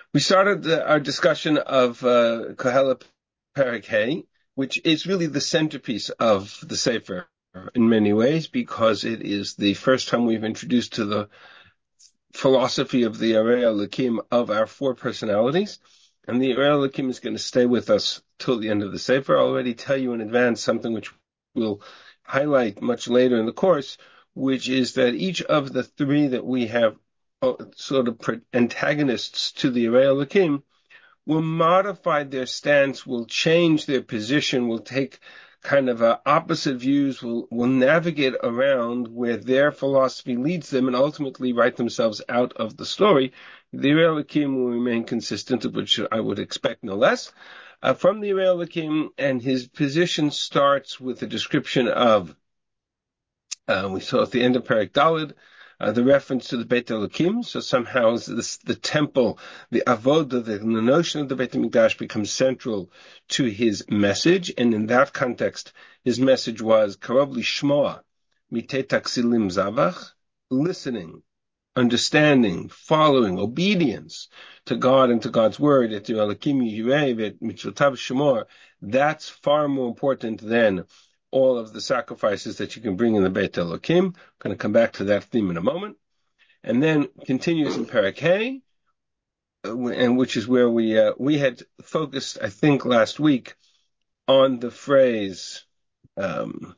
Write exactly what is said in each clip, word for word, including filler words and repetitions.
We started uh, our discussion of uh, Kohelet Perek Hey, which is really the centerpiece of the Sefer in many ways, because it is the first time we've introduced to the philosophy of the Arei Elokim of our four personalities. And the Arei Elokim is going to stay with us till the end of the Sefer. I'll already tell you in advance something which we'll highlight much later in the course, which is that each of the three that we have sort of antagonists to the Arei Elokim will modify their stance, will change their position, will take kind of uh, opposite views, will, will navigate around where their philosophy leads them and ultimately write themselves out of the story. The Arei Elokim will remain consistent, which I would expect no less. Uh, from the Arei Elokim, and his position starts with a description of, uh, we saw at the end of Perek Daled, Uh, the reference to the Beit Elokim, so somehow this, the temple, the avodah, the, the notion of the Beit HaMikdash becomes central to his message, and in that context, his message was Karov Lishmoa Mitei Taksilim Zavach, listening, understanding, following, obedience to God and to God's word, et Elokim Yireh et Mitzvotav Shemor. That's far more important than all of the sacrifices that you can bring in the Beit Elokim. I'm going to come back to that theme in a moment. And then continues in Perek Hey, and which is where we uh, we had focused, I think, last week on the phrase, um,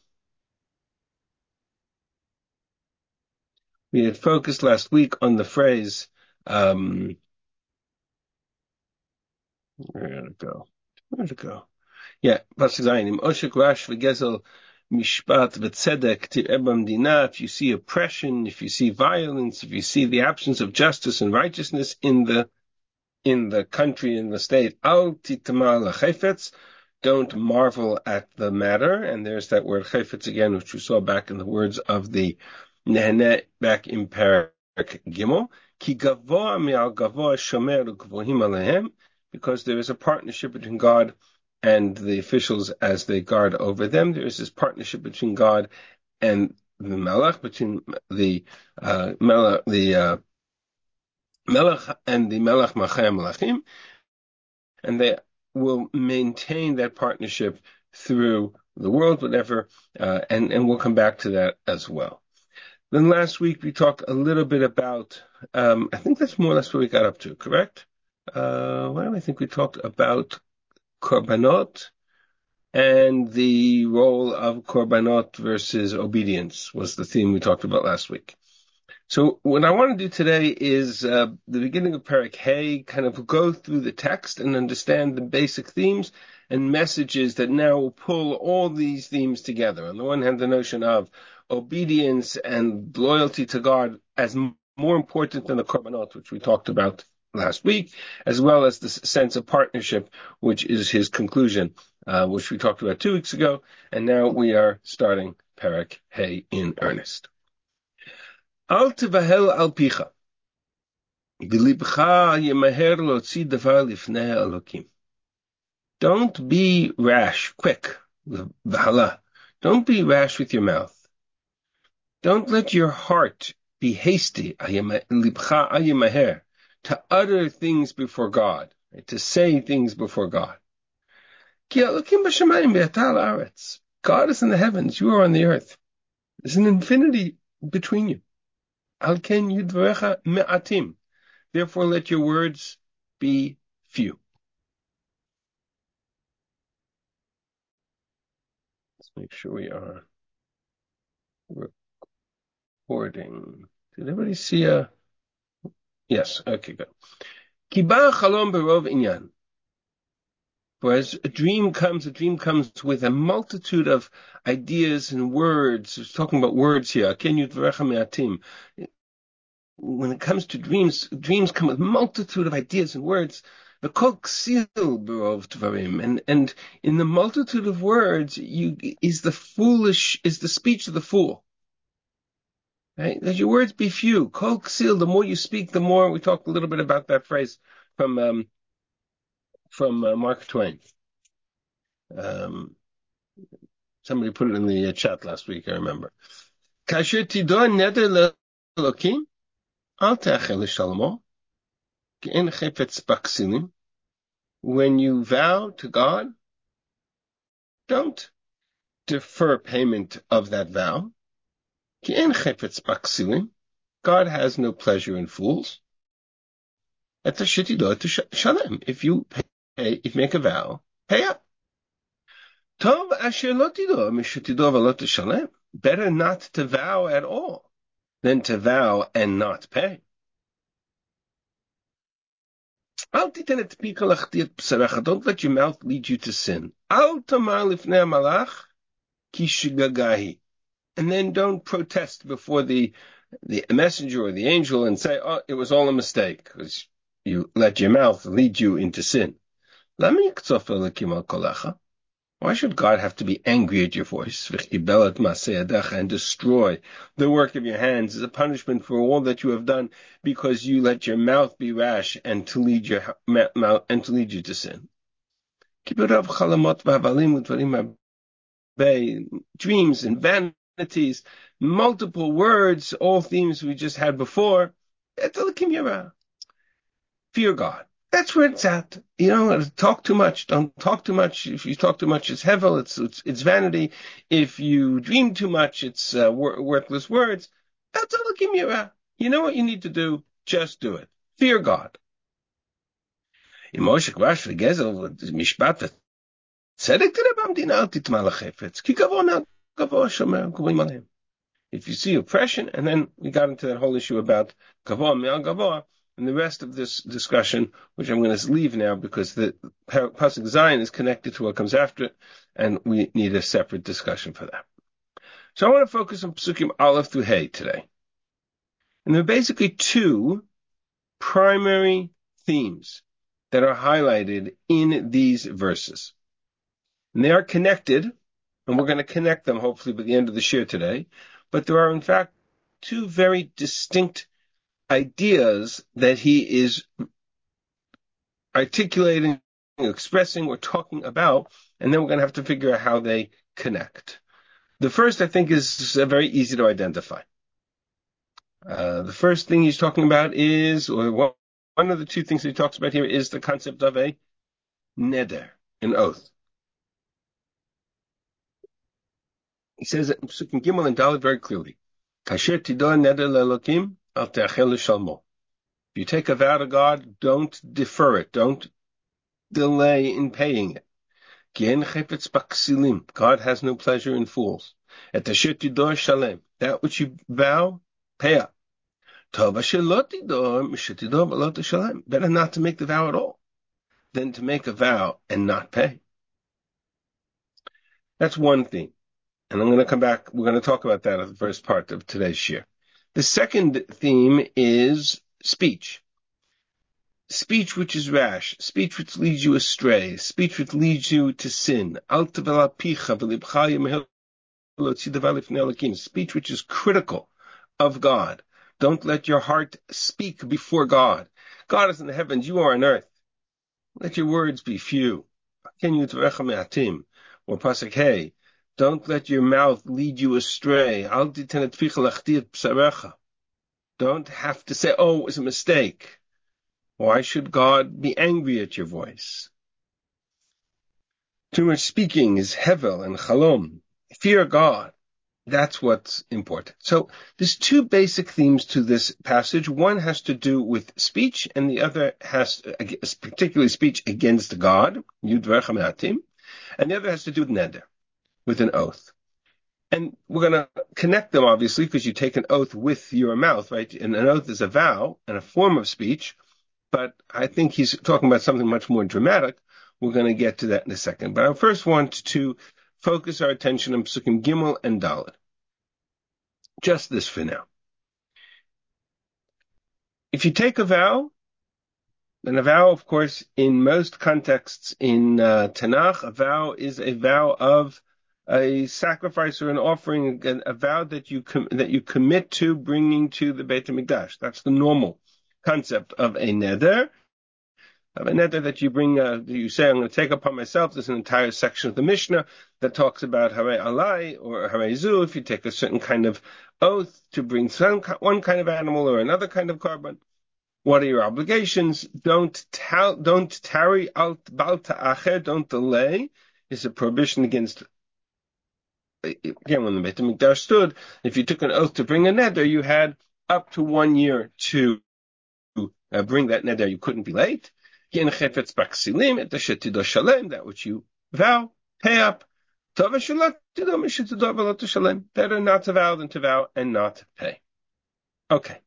we had focused last week on the phrase, um, where did it go? Where did it go? Yeah, Pasuk Zayin, Im Oshek Rash V'Gezel Mishpat V'Tzedek Tir'eh B'Mdina. If you see oppression, if you see violence, if you see the absence of justice and righteousness in the in the country, in the state, Al Titama L'Chefetz, don't marvel at the matter. And there's that word Chefetz again, which we saw back in the words of the Neheneh back in Perek Gimel. Ki Gavoa Me'al Gavoa Shomer U'Gvohim Alehem, because there is a partnership between God and the officials as they guard over them. There is this partnership between God and the Melech, between the uh, Melech, the uh, Melech and the Melech Machai Melachim, and they will maintain that partnership through the world, whatever, uh, and, and we'll come back to that as well. Then last week we talked a little bit about, um, I think that's more or less what we got up to, correct? Uh, why do I think we talked about Korbanot and the role of Korbanot versus obedience was the theme we talked about last week. So what I want to do today is uh, the beginning of Perek Hey, kind of go through the text and understand the basic themes and messages that now will pull all these themes together. On the one hand, the notion of obedience and loyalty to God as more important than the Korbanot, which we talked about last week, as well as the sense of partnership, which is his conclusion, uh, which we talked about two weeks ago. And now we are starting Perek Hey in earnest. Al tevahel al picha, v'libcha yemaher lotzi davar lifnei Elokim. Don't be rash, quick, v'hala. Don't be rash with your mouth. Don't let your heart be hasty, libcha ayemaher, to utter things before God, right, to say things before God. Ki Elokim b'shamayim v'ata al haaretz. God is in the heavens, you are on the earth. There's an infinity between you. Al ken yudvarecha me'atim. Therefore, let your words be few. Let's make sure we are recording. Did everybody see a? Yes. Okay, good. Ki ba chalom berov inyan. For as a dream comes, a dream comes with a multitude of ideas and words. It's talking about words here. Ken yudvarecha me'atim. When it comes to dreams, dreams come with a multitude of ideas and words. The kol ksil berov dvarim, and and in the multitude of words, you is the foolish is the speech of the fool. Right? Let your words be few. Kol ksil. The more you speak, the more. We talked a little bit about that phrase from um, from uh, Mark Twain. Um, somebody put it in the uh, chat last week. I remember. Kasher tidor neder lelokim, al te'achel l'shalomo. When you vow to God, don't defer payment of that vow. God has no pleasure in fools. If you pay, if you make a vow, pay up. Better not to vow at all than to vow and not pay. Don't let your mouth lead you to sin. And then don't protest before the, the messenger or the angel and say, oh, it was all a mistake, because you let your mouth lead you into sin. Why should God have to be angry at your voice and destroy the work of your hands as a punishment for all that you have done, because you let your mouth be rash and to lead your mouth and to lead you to sin? Dreams and vanities, multiple words, all themes we just had before. Fear God. That's where it's at. You don't talk too much. Don't talk too much. If you talk too much, it's hevel. It's it's, it's vanity. If you dream too much, it's uh, wor- worthless words. That's all. You know what you need to do? Just do it. Fear God. If you see oppression, and then we got into that whole issue about gavoa me'al gavoa, and the rest of this discussion, which I'm going to leave now because the pasuk Zion is connected to what comes after it, and we need a separate discussion for that. So I want to focus on Psukim Aleph through Hey today. And there are basically two primary themes that are highlighted in these verses. And they are connected, and we're going to connect them hopefully by the end of the shir today. But there are, in fact, two very distinct ideas that he is articulating, expressing, or talking about, and then we're going to have to figure out how they connect. The first, I think, is very easy to identify. Uh, the first thing he's talking about is, or one, one of the two things that he talks about here is the concept of a neder, an oath. He says it in Psukim Gimel and Dalet very clearly. Kasher tido neder le'elokim al te'achel l'shalmo. If you take a vow to God, don't defer it. Don't delay in paying it. God has no pleasure in fools. That which you vow, pay up. Better not to make the vow at all than to make a vow and not pay. That's one thing. And I'm going to come back. We're going to talk about that in the first part of today's shir. The second theme is speech. Speech which is rash, speech which leads you astray, speech which leads you to sin. Speech which is critical of God. Don't let your heart speak before God. God is in the heavens, you are on earth. Let your words be few. Or pasuk hey, don't let your mouth lead you astray. Don't have to say, oh, it was a mistake. Why should God be angry at your voice? Too much speaking is hevel and chalom. Fear God. That's what's important. So there's two basic themes to this passage. One has to do with speech, and the other has, particularly speech against God, Yud V'Rcha Me'atim, and the other has to do with neder, with an oath. And we're going to connect them, obviously, because you take an oath with your mouth, right? And an oath is a vow and a form of speech, but I think he's talking about something much more dramatic. We're going to get to that in a second. But I first want to focus our attention on Psukim Gimel and Dalet. Just this for now. If you take a vow, then a vow, of course, in most contexts in uh, Tanakh, a vow is a vow of a sacrifice or an offering, a, a vow that you com- that you commit to bringing to the Beit HaMikdash. That's the normal concept of a neder. Of a neder that you bring, uh, you say, I'm going to take upon myself. There's an entire section of the Mishnah that talks about Harei Alai or Harei Zu, if you take a certain kind of oath to bring some, one kind of animal or another kind of carbon. What are your obligations? Don't ta- don't tarry out balta acher, don't delay. It's a prohibition against. Again, when the Beit HaMikdash stood, if you took an oath to bring a neder, you had up to one year to uh, bring that neder. You couldn't be late. That which you vow, pay up. Better not to vow than to vow and not pay. Okay.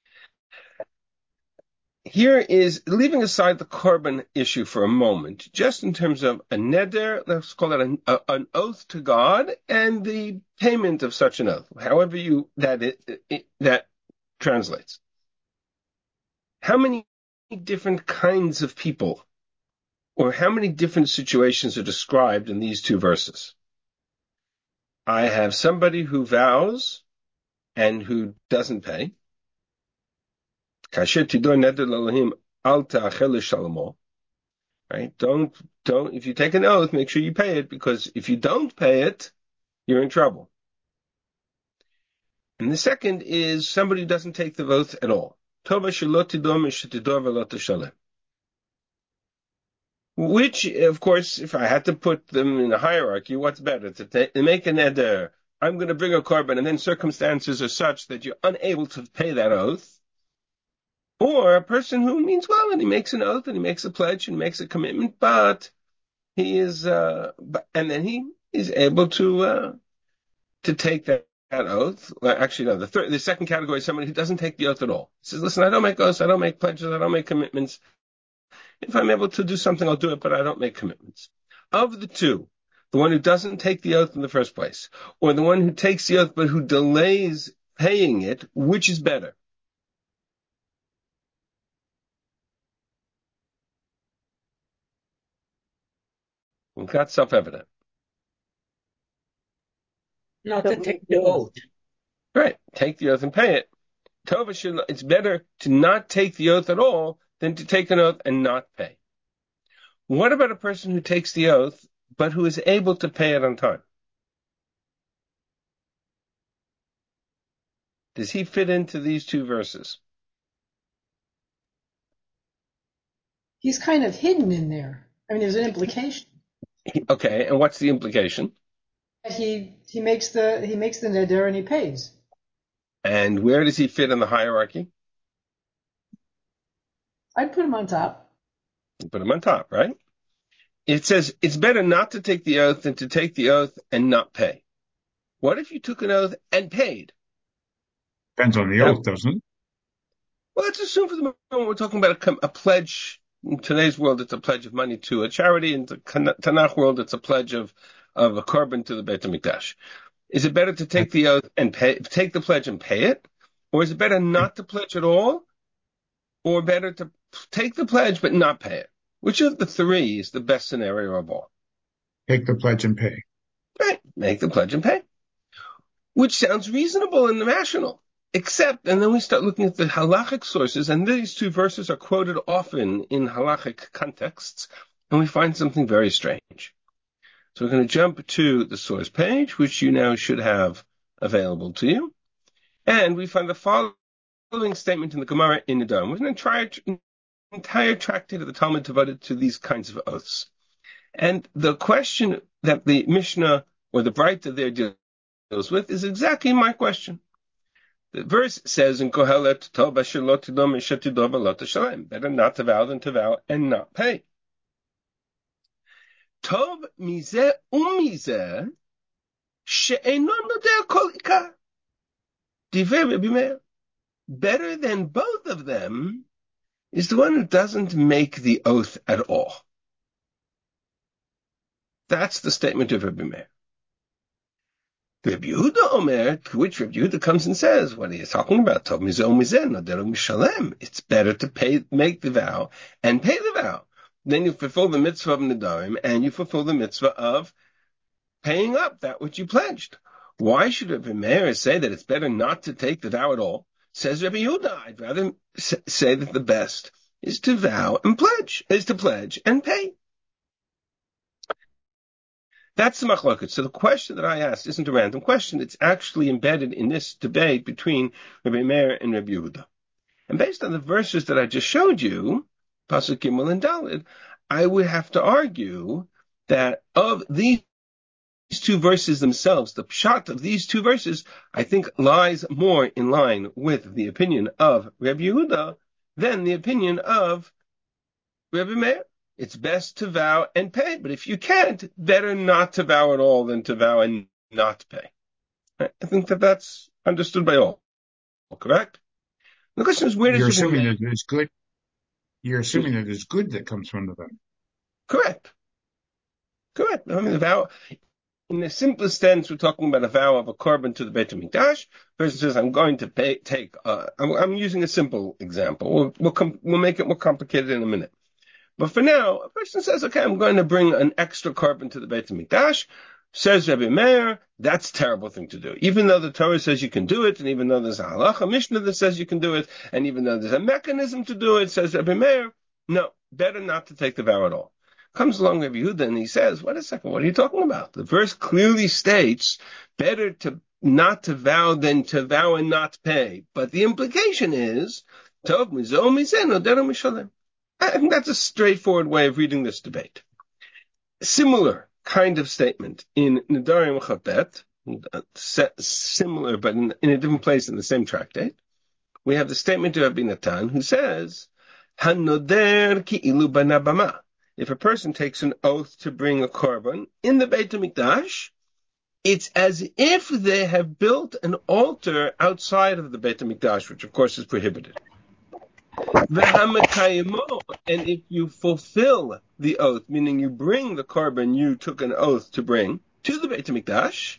Here is, leaving aside the korban issue for a moment, just in terms of a neder, let's call it an, a, an oath to God, and the payment of such an oath, however you that it, it, that translates. How many different kinds of people, or how many different situations are described in these two verses? I have somebody who vows and who doesn't pay. Right? Don't, don't, if you take an oath, make sure you pay it, because if you don't pay it, you're in trouble. And the second is somebody who doesn't take the oath at all. Which, of course, if I had to put them in a hierarchy, what's better? To, ta- to make an neder, I'm going to bring a korban, and then circumstances are such that you're unable to pay that oath. Or a person who means well, and he makes an oath, and he makes a pledge, and he makes a commitment, but he is, uh, and then he is able to, uh, to take that, that oath. Well, actually, no, the third, the second category is somebody who doesn't take the oath at all. He says, listen, I don't make oaths, I don't make pledges, I don't make commitments. If I'm able to do something, I'll do it, but I don't make commitments. Of the two, the one who doesn't take the oath in the first place, or the one who takes the oath but who delays paying it, which is better? Well, that's self-evident. Not to take the oath. Right. Take the oath and pay it. Tova, it's better to not take the oath at all than to take an oath and not pay. What about a person who takes the oath, but who is able to pay it on time? Does he fit into these two verses? He's kind of hidden in there. I mean, there's an implication. Okay, and what's the implication? He he makes the he makes the neder and he pays. And where does he fit in the hierarchy? I'd put him on top. You put him on top, right? It says it's better not to take the oath than to take the oath and not pay. What if you took an oath and paid? Depends on the Now, oath, doesn't it? Well, let's assume for the moment we're talking about a, a pledge. In today's world, it's a pledge of money to a charity. In the Tanakh world, it's a pledge of, of a korban to the Beit HaMikdash. Is it better to take the oath and pay, take the pledge and pay it? Or is it better not to pledge at all? Or better to take the pledge but not pay it? Which of the three is the best scenario of all? Take the pledge and pay. Right. Make the pledge and pay. Which sounds reasonable and rational. Except, and then we start looking at the halachic sources, and these two verses are quoted often in halachic contexts, and we find something very strange. So we're going to jump to the source page, which you now should have available to you, and we find the following statement in the Gemara in Nidam. With an entire, entire tractate of the Talmud devoted to these kinds of oaths. And the question that the Mishnah or the Braita there deals with is exactly my question. The verse says in Kohelet, Tov ashelot tidom eshetidov alot shalem. Better not to vow than to vow and not pay. Tov mizeh umizeh she'enon nodeh kol ikar. Divrei Rabbi Meir. Better than both of them is the one who doesn't make the oath at all. That's the statement of Rabbi Meir. Rabbi Yehuda Omer, to which Rabbi Yehuda comes and says, what are you talking about? It's better to pay, make the vow and pay the vow. Then you fulfill the mitzvah of Nedarim and you fulfill the mitzvah of paying up that which you pledged. Why should Rabbi Meir say that it's better not to take the vow at all? Says Rabbi Yehuda, I'd rather say that the best is to vow and pledge, is to pledge and pay. That's the machloket. So the question that I asked isn't a random question. It's actually embedded in this debate between Rabbi Meir and Rabbi Yehuda. And based on the verses that I just showed you, Pasuk Gimel and Daled, I would have to argue that of these two verses themselves, the pshat of these two verses, I think lies more in line with the opinion of Rebbe Yehuda than the opinion of Rebbe Meir. It's best to vow and pay, but if you can't, better not to vow at all than to vow and not pay. I think that that's understood by all. Correct? The question is, where does You're Rebbe assuming Meir? that it's good. You're assuming that it's good that comes from the vow. Correct. Correct. I mean, the vow, in the simplest sense, we're talking about a vow of a korban to the Beit HaMikdash. Person says, I'm going to pay, take, uh, I'm, I'm using a simple example. We'll, we'll, com- we'll make it more complicated in a minute. But for now, a person says, okay, I'm going to bring an extra korban to the Beit HaMikdash. Says Rebbe Meir, that's a terrible thing to do. Even though the Torah says you can do it, and even though there's a halacha mishnah that says you can do it, and even though there's a mechanism to do it, says Rebbe Meir, no, better not to take the vow at all. Comes along Rebbe Yehuda and he says, wait a second, what are you talking about? The verse clearly states, better to not to vow than to vow and not pay. But the implication is, Tov mizo mizeno dero mishalem. I think that's a straightforward way of reading this debate. Similar kind of statement in Nedarim Chabet, similar but in, in a different place in the same tractate. We have the statement of Rabbi Natan who says, Hanoder ki'ilu bana bama. If a person takes an oath to bring a korban in the Beit HaMikdash, it's as if they have built an altar outside of the Beit HaMikdash, which of course is prohibited. And if you fulfill the oath, meaning you bring the korban you took an oath to bring to the Beit HaMikdash,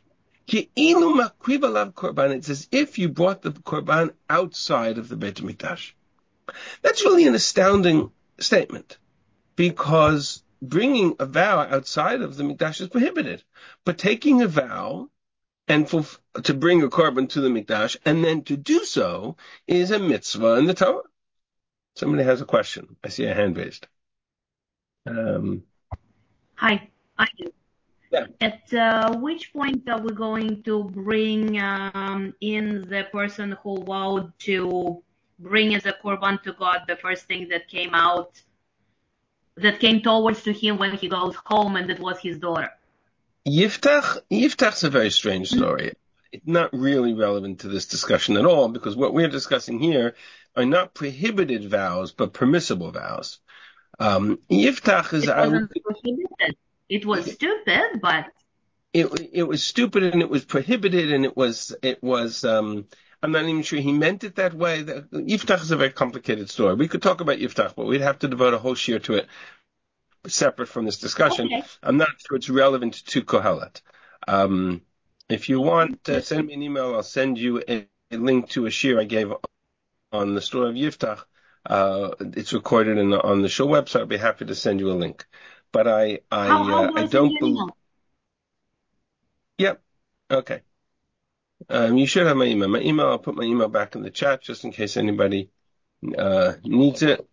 it's as if you brought the korban outside of the Beit HaMikdash. That's really an astounding statement, because bringing a vow outside of the Mikdash is prohibited. But taking a vow and fulf- to bring a korban to the Mikdash and then to do so is a mitzvah in the Torah. Somebody has a question. I see a hand raised. Um, Hi, I do. Yeah. At uh, which point are we going to bring um, in the person who vowed to bring as a korban to God the first thing that came out, that came towards to him when he goes home, and it was his daughter? Yiftach, Yiftach's a very strange story. It's not really relevant to this discussion at all, because what we're discussing here are not prohibited vows, but permissible vows. Um, Yiftach is... It wasn't prohibited. It was stupid, but... It, it was stupid and it was prohibited and it was, it was, um, I'm not even sure he meant it that way. The, Yiftach is a very complicated story. We could talk about Yiftach, but we'd have to devote a whole shiur to it, separate from this discussion. Okay. I'm not sure it's relevant to Kohelet. Um, if you want, uh, send me an email. I'll send you a, a link to a shiur I gave on the story of Yiftach. Uh, it's recorded in the, on the show website. I'd be happy to send you a link. But I, I, How, how uh, do I, I send don't you an believe. email? Yep. Okay. Um, you should have my email. My email, I'll put my email back in the chat just in case anybody uh, needs it.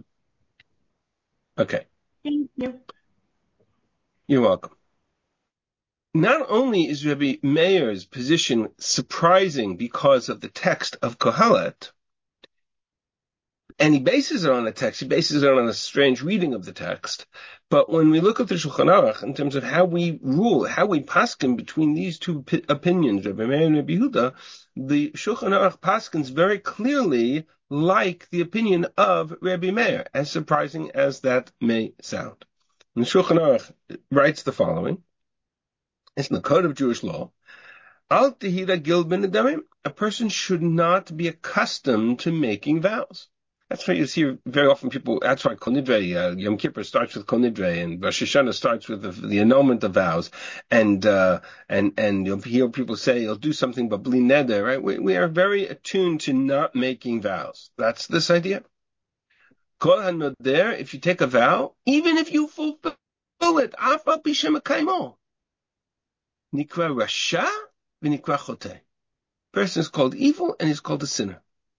Okay. Thank you. You're welcome. Not only is Rabbi Meir's position surprising because of the text of Kohelet, and he bases it on a text, he bases it on a strange reading of the text, but when we look at the Shulchan Aruch in terms of how we rule, how we paskin between these two p- opinions, Rabbi Meir and Rabbi Yehuda, the Shulchan Aruch paskins very clearly like the opinion of Rabbi Meir, as surprising as that may sound. And the Shulchan Aruch writes the following. It's in the Code of Jewish Law. Al tehira gil ben adamim. A person should not be accustomed to making vows. That's why you see very often people, that's why Kol Nidrei, uh, Yom Kippur starts with Kol Nidrei, and Rosh Hashanah starts with the, the annulment of vows. And, uh, and, and you'll hear people say, you'll do something but bli neder, right? We, we are very attuned to not making vows. That's this idea. Kol hanoder, if you take a vow, even if you fulfill it, af al pi shemekaymo, nikra rasha v'nikra choteh. Person is called evil and he's called a sinner.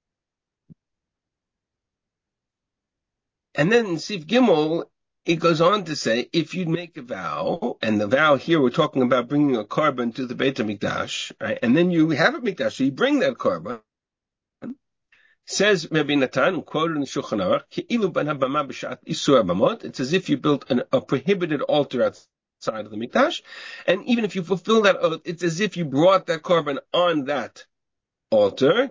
And then in Sif Gimel, it goes on to say, if you make a vow, and the vow here we're talking about bringing a korban to the Beit HaMikdash, right? And then you have a Mikdash, so you bring that korban. Says Rabbi Natan, quoted in the Shulchan Aruch, it's as if you built an, a prohibited altar outside of the Mikdash, and even if you fulfill that oath, it's as if you brought that korban on that altar.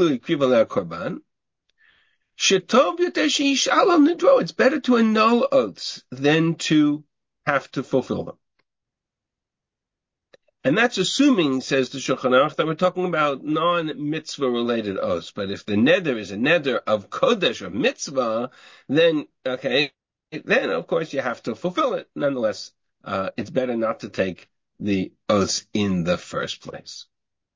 It's better to annul oaths than to have to fulfill them. And that's assuming, says the Shulchan Aruch, that we're talking about non-mitzvah related oaths. But if the neder is a neder of kodesh or mitzvah, then, okay, then of course you have to fulfill it. Nonetheless, uh, it's better not to take the oaths in the first place.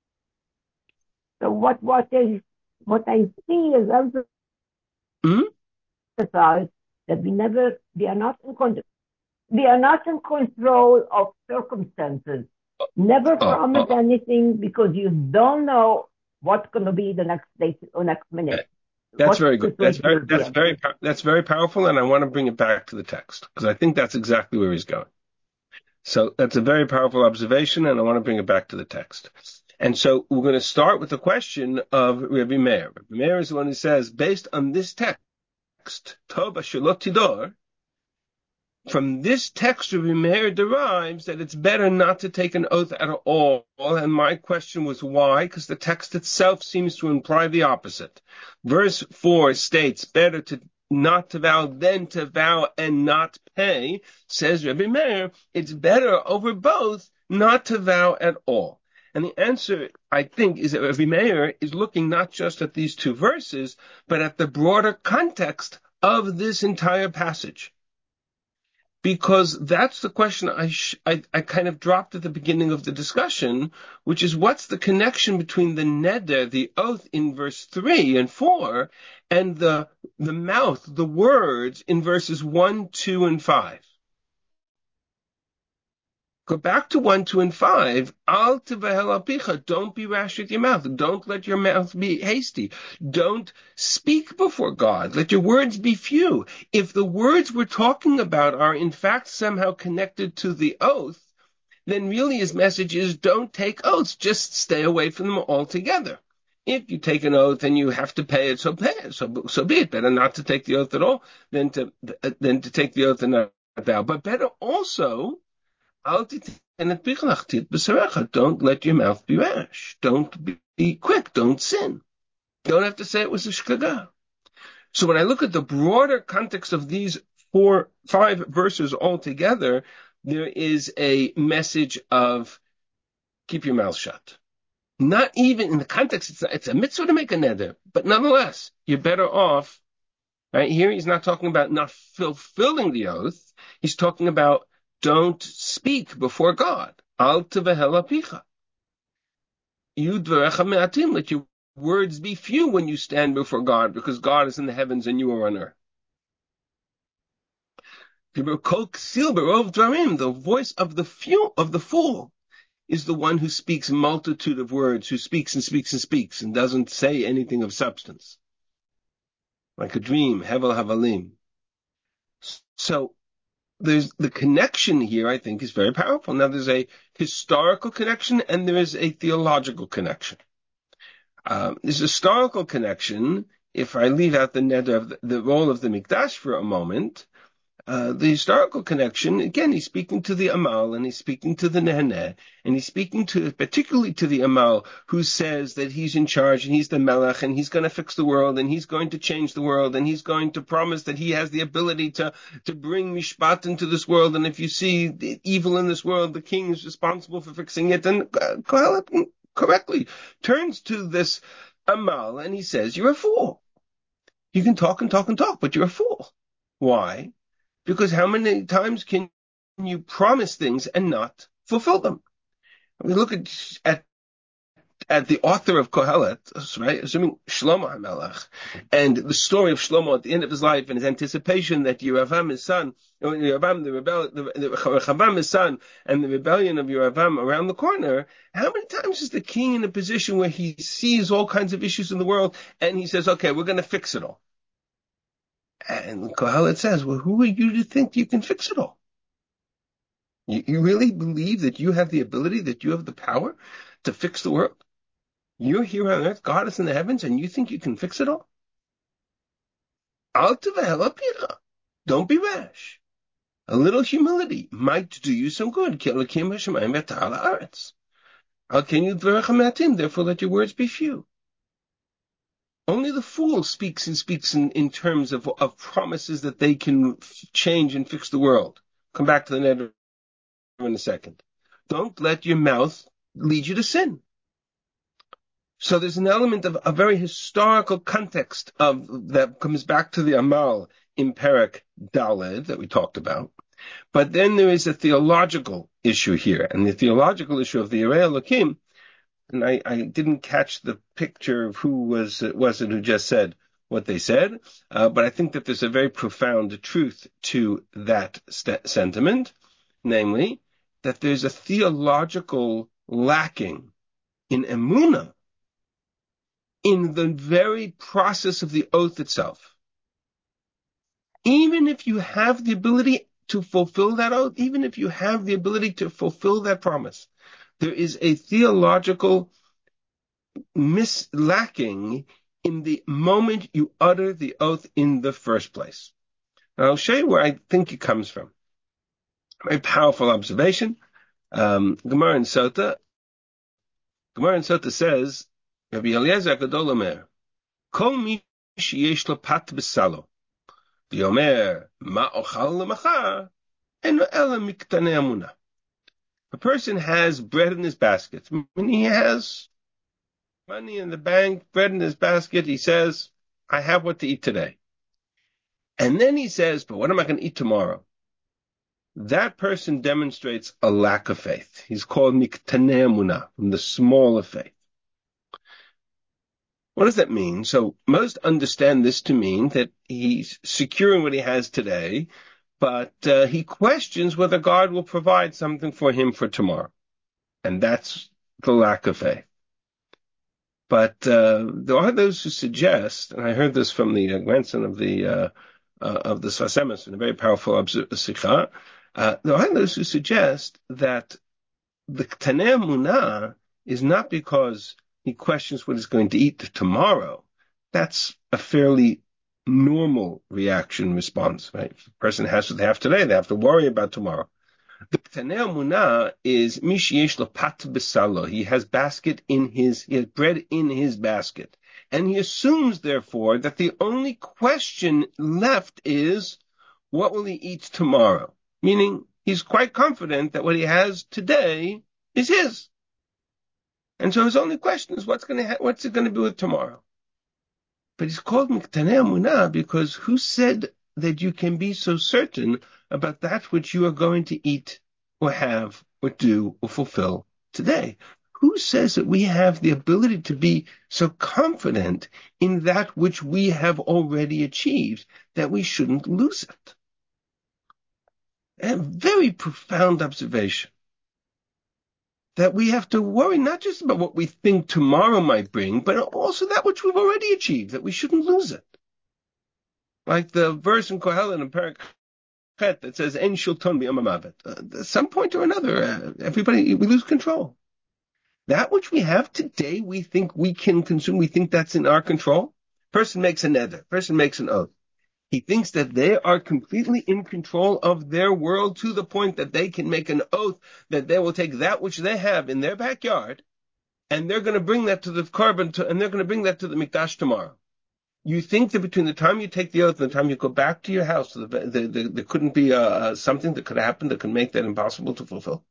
So what, what is, what I see is also mm-hmm. that we never, we are not in control, we are not in control of circumstances. Never promise oh, oh. anything because you don't know what's going to be the next day or next minute. That's what very good. That's very, that's very, that's very powerful, and I want to bring it back to the text because I think that's exactly where he's going. So that's a very powerful observation, and I want to bring it back to the text. And so we're going to start with the question of Rabbi Meir. Rabbi Meir is the one who says, based on this text, Tov Ashelot Tidor, from this text, Rabbi Meir derives that it's better not to take an oath at all. And my question was why? Because the text itself seems to imply the opposite. Verse four states, better to not to vow than to vow and not pay. Says Rabbi Meir, it's better over both not to vow at all. And the answer, I think, is that Rabbi Meir is looking not just at these two verses, but at the broader context of this entire passage. Because that's the question I, sh- I I kind of dropped at the beginning of the discussion, which is what's the connection between the neder, the oath in verse three and four, and the the mouth, the words in verses one, two, and five. Go back to one, two, and five. Al tevahel apicha. Don't be rash with your mouth. Don't let your mouth be hasty. Don't speak before God. Let your words be few. If the words we're talking about are in fact somehow connected to the oath, then really his message is don't take oaths. Just stay away from them altogether. If you take an oath and you have to pay it, so pay it. So, so be it. Better not to take the oath at all than to, than to take the oath and not vow. But better also, don't let your mouth be rash. Don't be quick. Don't sin. You don't have to say it was a shkaga. So when I look at the broader context of these four, five verses altogether, there is a message of keep your mouth shut. Not even in the context, it's, it's a mitzvah to make a neder, but nonetheless, you're better off. Right here, he's not talking about not fulfilling the oath. He's talking about don't speak before God. Al tevahel apicha. You dvarecha me'atim. Let your words be few when you stand before God, because God is in the heavens and you are on earth. The voice of the few of the fool is the one who speaks a multitude of words, who speaks and speaks and speaks and doesn't say anything of substance, like a dream. Hevel havalim. So. There's the connection here, I think, is very powerful. Now, there's a historical connection and there is a theological connection. Um, there's a historical connection. If I leave out the neder of the, the role of the Mikdash for a moment, uh, the historical connection, again, he's speaking to the Amal and he's speaking to the Neheneh, and he's speaking to, particularly to the Amal, who says that he's in charge and he's the Melech and he's going to fix the world and he's going to change the world and he's going to promise that he has the ability to, to bring Mishpat into this world. And if you see the evil in this world, the king is responsible for fixing it. And Kohelet correctly turns to this Amal and he says, you're a fool. You can talk and talk and talk, but you're a fool. Why? Because how many times can you promise things and not fulfill them? We look at, at, at the author of Kohelet, right? Assuming Shlomo HaMelech, and the story of Shlomo at the end of his life and his anticipation that Yeravam, his son, Yeravam, the rebel, the, the Rechavam, his son, and the rebellion of Yeravam around the corner. How many times is the king in a position where he sees all kinds of issues in the world and he says, okay, we're going to fix it all? And Kohelet says, well, who are you to think you can fix it all? You, you really believe that you have the ability, that you have the power to fix the world? You're here on earth, God is in the heavens, and you think you can fix it all? Al tevehel apicha. Don't be rash. A little humility might do you some good. Ki Elokim hashamayim v'ta'al haaretz. Al ken yidvarecha me'atim, therefore let your words be few. Only the fool speaks and speaks in, in terms of, of promises that they can f- change and fix the world. Come back to the neder in a second. Don't let your mouth lead you to sin. So there's an element of a very historical context of that comes back to the Amal in Perek Daled that we talked about. But then there is a theological issue here, and the theological issue of the Yirei Elokim. And I, I didn't catch the picture of who was was it who just said what they said, uh, but I think that there's a very profound truth to that st- sentiment, namely that there's a theological lacking in emunah in the very process of the oath itself. Even if you have the ability to fulfill that oath, even if you have the ability to fulfill that promise, there is a theological mislacking in the moment you utter the oath in the first place. Now, I'll show you where I think it comes from. Very powerful observation. Um, Gemara in Sota. Gemara in Sota says, Rabbi Eliezer Gadol Omer, Kol mi sheyesh lo pat b'salo, v'yomer ma ochal lemachar, eno ela miktanei amunah. A person has bread in his basket. When he has money in the bank, bread in his basket, he says, I have what to eat today. And then he says, but what am I going to eat tomorrow? That person demonstrates a lack of faith. He's called miktanei amunah, from the small of faith. What does that mean? So most understand this to mean that he's securing what he has today, but uh, he questions whether God will provide something for him for tomorrow. And that's the lack of faith. But uh, there are those who suggest, and I heard this from the uh, grandson of the uh, uh, of the Sfas Emes in a very powerful sikha, uh, there are those who suggest that the Ktanei Amunah is not because he questions what he's going to eat tomorrow. That's a fairly normal reaction response, right? If a person has what they have today, they have to worry about tomorrow. The Ktanei Amunah is Mishiyesh lo pat b'salo. He has basket in his, he has bread in his basket. And he assumes, therefore, that the only question left is, what will he eat tomorrow? Meaning, he's quite confident that what he has today is his. And so his only question is, what's going to ha- what's it going to be with tomorrow? But he's called Miktanei Amunah because who said that you can be so certain about that which you are going to eat or have or do or fulfill today? Who says that we have the ability to be so confident in that which we have already achieved that we shouldn't lose it? A very profound observation. That we have to worry not just about what we think tomorrow might bring, but also that which we've already achieved, that we shouldn't lose it. Like the verse in Kohelet in Perek Chet that says, En shilton b'yom hamavet. Uh, at some point or another, uh, everybody, we lose control. That which we have today, we think we can consume, we think that's in our control. Person makes a neder, person makes an oath. He thinks that they are completely in control of their world to the point that they can make an oath that they will take that which they have in their backyard and they're going to bring that to the carbon to, and they're going to bring that to the mikdash tomorrow. You think that between the time you take the oath and the time you go back to your house, the, the, the, there couldn't be uh, something that could happen that could make that impossible to fulfill?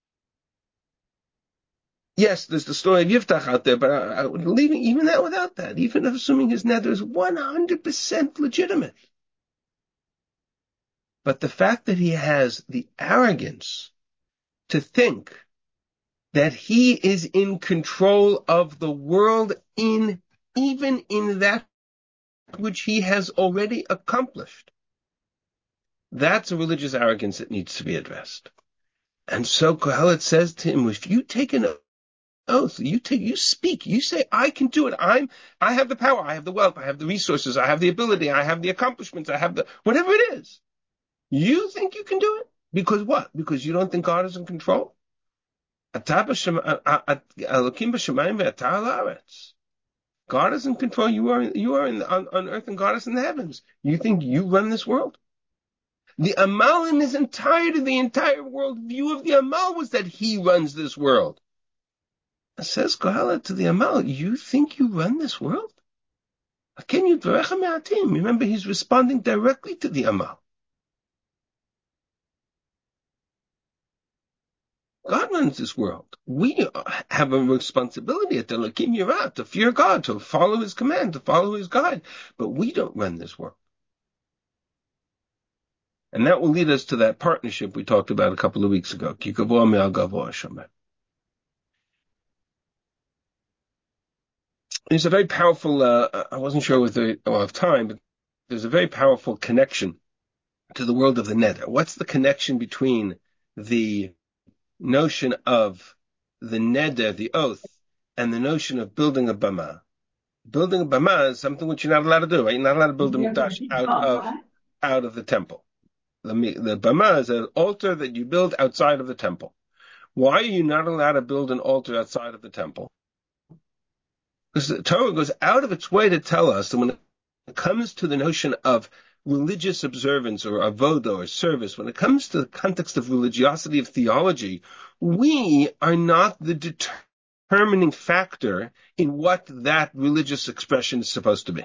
Yes, there's the story of Yiftach out there, but I, I, leaving even that without that, even if assuming his neder is one hundred percent legitimate. But the fact that he has the arrogance to think that he is in control of the world in, even in that which he has already accomplished, that's a religious arrogance that needs to be addressed. And so Kohelet says to him, if you take an oath, you take, you speak, you say, I can do it. I'm, I have the power. I have the wealth. I have the resources. I have the ability. I have the accomplishments. I have the, whatever it is. You think you can do it? Because what? Because you don't think God is in control? God is in control. You are, you are in, on, on earth and God is in the heavens. You think you run this world? The Amal in his entirety, the entire world view of the Amal was that he runs this world. It says Kohelet to the Amal, you think you run this world? Remember, he's responding directly to the Amal. God runs this world. We have a responsibility at Elokim Yirah to fear God, to follow his command, to follow his guide. But we don't run this world. And that will lead us to that partnership we talked about a couple of weeks ago. There's a very powerful, uh, I wasn't sure with the amount of time, but there's a very powerful connection to the world of the neder. What's the connection between the notion of the neder, the oath, and the notion of building a bama? Building a bama is something which you're not allowed to do, right? You're not allowed to build a mikdash out of, out of the temple. The, the bama is an altar that you build outside of the temple. Why are you not allowed to build an altar outside of the temple? Because the Torah goes out of its way to tell us that when it comes to the notion of religious observance or avoda or service, when it comes to the context of religiosity, of theology, we are not the determining factor in what that religious expression is supposed to be.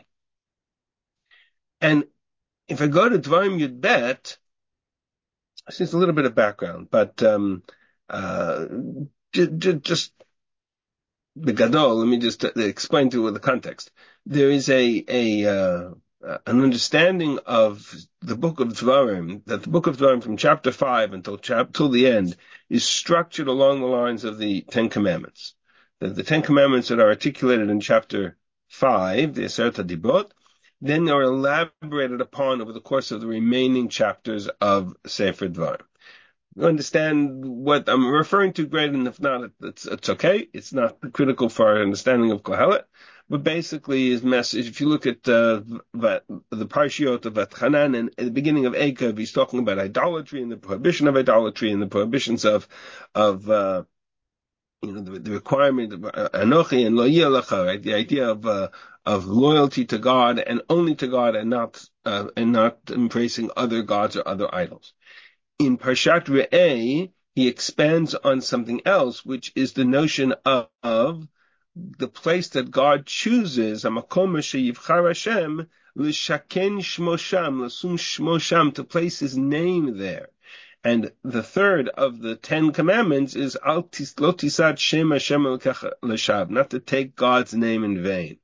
And if I go to Dvarim Yud Bet, this is a little bit of background, but um, uh, j- j- just the Gadol, let me just explain to you the context. There is a, a, uh, an understanding of the book of Dvarim, that the book of Dvarim from chapter five until chap, till the end is structured along the lines of the Ten Commandments. The, the Ten Commandments that are articulated in chapter five, the Aseret HaDibrot, then are elaborated upon over the course of the remaining chapters of Sefer Dvarim. You understand what I'm referring to, great, and if not, it's, it's okay. It's not critical for our understanding of Kohelet. But basically, his message, if you look at uh, the Parshiot of Vatchanan, and at the beginning of Eikev, he's talking about idolatry and the prohibition of idolatry and the prohibitions of, of uh, you know, the, the requirement of Anochi and Lo Yelecha, right? The idea of uh, of loyalty to God and only to God, and not uh, and not embracing other gods or other idols. In Parshat Re'eh, he expands on something else, which is the notion of, of the place that God chooses, Hamakom sheyivchar Hashem, l'shaken shmo sham, l'sum shmo sham, to place his name there. And the third of the Ten Commandments is Al tis, lo tisad shem Hashem elokecha l'shav, not to take God's name in vain.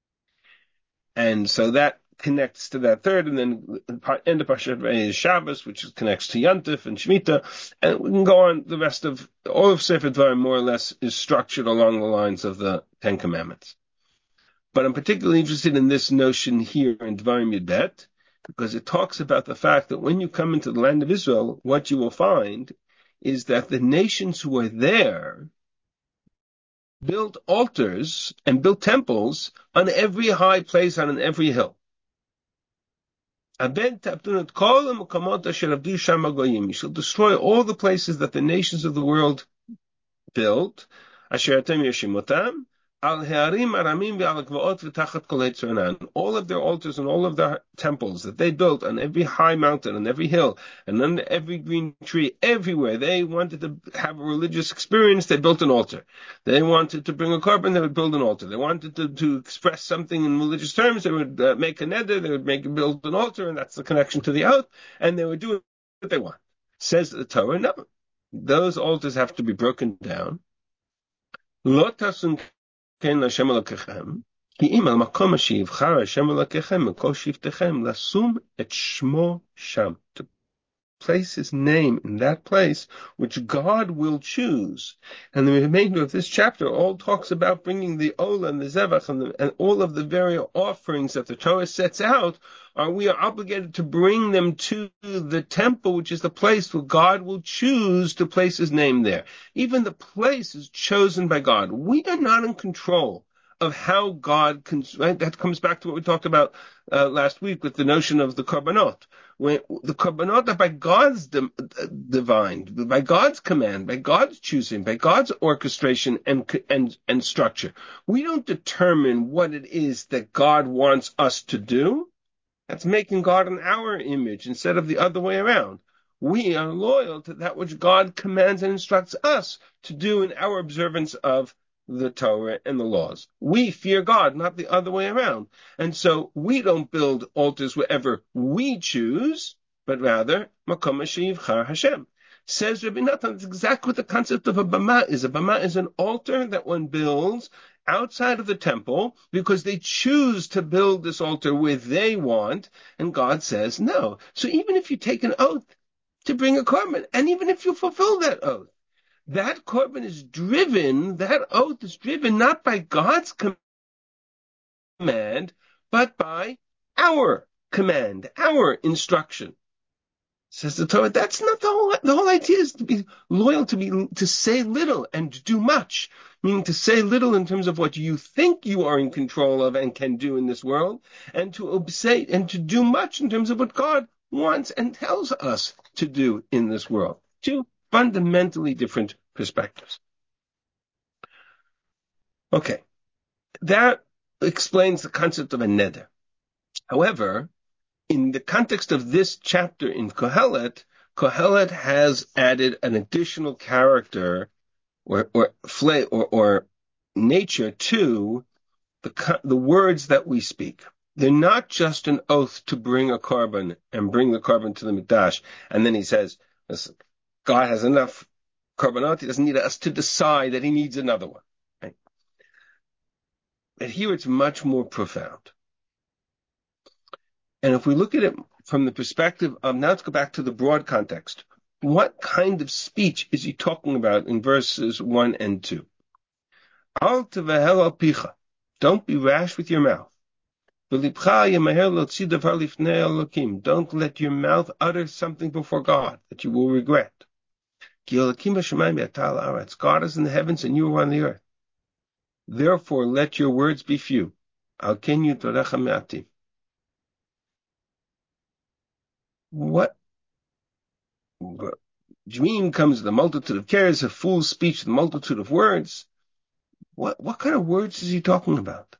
And so that connects to that third, and then the end of Parshat Re'eh is Shabbos, which connects to Yantif and Shemitah, and we can go on. The rest of all of Sefer Dvarim more or less is structured along the lines of the Ten Commandments. But I'm particularly interested in this notion here in Dvarim Yud Bet, because it talks about the fact that when you come into the land of Israel, what you will find is that the nations who are there built altars and built temples on every high place and on every hill. You shall destroy all the places that the nations of the world built. All of their altars and all of their temples that they built on every high mountain, on every hill, and under every green tree, everywhere they wanted to have a religious experience, they built an altar. They wanted to bring a korban, they would build an altar. They wanted to, to express something in religious terms, they would uh, make a neder, they would make build an altar, and that's the connection to the oath, and they would do what they want. Says the Torah, no. Those altars have to be broken down. כן להשם אלוקיכם, כי אם על מקום שיבחר השם אלוקיכם מכל שבטיכם, לשום את שמו שם. To place his name in that place which God will choose. And the remainder of this chapter all talks about bringing the Ola and the Zevach and, the, and all of the various offerings that the Torah sets out. Are we are obligated to bring them to the temple, which is the place where God will choose to place his name there. Even the place is chosen by God. We are not in control of how God can, right? That comes back to what we talked about uh, last week with the notion of the korbanot. when the korbanot are by God's di- divine, by God's command, by God's choosing, by God's orchestration and, and, and structure. We don't determine what it is that God wants us to do. That's making God in our image instead of the other way around. We are loyal to that which God commands and instructs us to do in our observance of the Torah and the laws. We fear God, not the other way around. And so we don't build altars wherever we choose, but rather, Makom Sheyivchar Hashem. Says Rabbi Natan, that's exactly what the concept of a bama is. A bama is an altar that one builds outside of the temple because they choose to build this altar where they want, and God says no. So even if you take an oath to bring a korban, and even if you fulfill that oath, that korban is driven, that oath is driven not by God's command, but by our command, our instruction. Says the Torah, that's not the whole, the whole idea is to be loyal, to be, to say little and do much. Meaning to say little in terms of what you think you are in control of and can do in this world, and to obey, and to do much in terms of what God wants and tells us to do in this world. Two fundamentally different perspectives. Okay. That explains the concept of a neder. However, in the context of this chapter in Kohelet, Kohelet has added an additional character or or, or, or nature to the, the words that we speak. They're not just an oath to bring a korban and bring the korban to the mikdash, and then he says, listen, God has enough korbanot, he doesn't need us to decide that he needs another one. Right? But here it's much more profound. And if we look at it from the perspective of, now let's go back to the broad context. What kind of speech is he talking about in verses one and two? Al tevahel al picha. Don't be rash with your mouth. Don't let your mouth utter something before God that you will regret. God is in the heavens and you are on the earth. Therefore, let your words be few. What? Dream comes the multitude of cares, a fool's speech, the multitude of words. What, what kind of words is he talking about?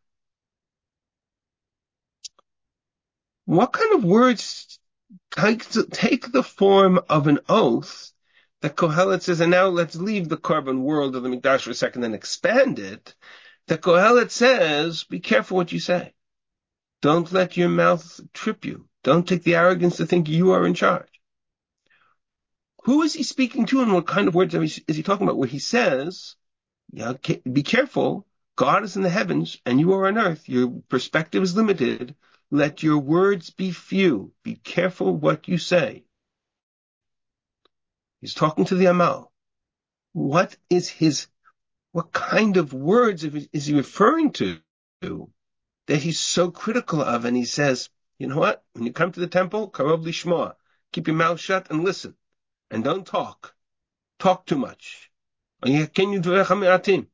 What kind of words take, take the form of an oath that Kohelet says, and now let's leave the korban world of the Mikdash for a second and expand it, that Kohelet says, be careful what you say. Don't let your mouth trip you. Don't take the arrogance to think you are in charge. Who is he speaking to and what kind of words is he talking about? Where he says, yeah, be careful, God is in the heavens and you are on earth. Your perspective is limited. Let your words be few. Be careful what you say. He's talking to the Amal. What is his, what kind of words is he referring to that he's so critical of? And he says, you know what? When you come to the temple, karov lishma, keep your mouth shut and listen. And don't talk. Talk too much. I don't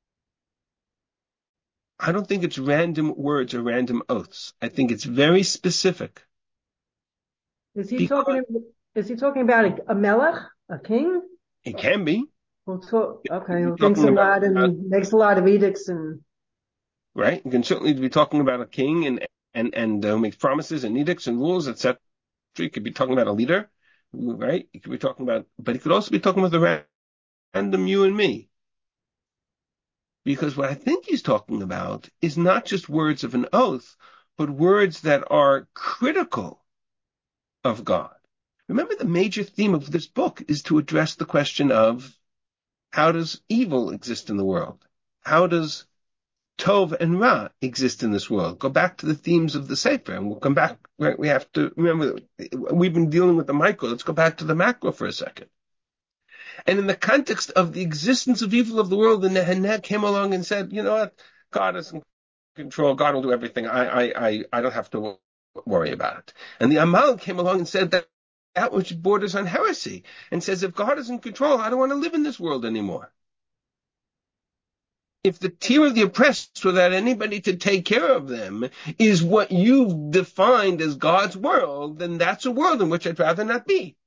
think it's random words or random oaths. I think it's very specific. Is he because, talking? Is he talking about a, a melech, a king? It can be. We'll talk, okay, he thinks a lot and uh, makes a lot of edicts and. Right, you can certainly be talking about a king and and and uh, make promises and edicts and rules, et cetera. You could be talking about a leader, right? You could be talking about, but he could also be talking about the random you and me. Because what I think he's talking about is not just words of an oath, but words that are critical of God. Remember, the major theme of this book is to address the question of how does evil exist in the world? How does Tov and Ra exist in this world? Go back to the themes of the Sefer, and we'll come back. Right? We have to remember, we've been dealing with the micro. Let's go back to the macro for a second. And in the context of the existence of evil of the world, the Neheneh came along and said, you know what? God is in control. God will do everything. I, I, I, I don't have to worry about it. And the Amal came along and said that that which borders on heresy and says, if God is in control, I don't want to live in this world anymore. if the tier of the oppressed without anybody to take care of them is what you've defined as God's world, then that's a world in which I'd rather not be.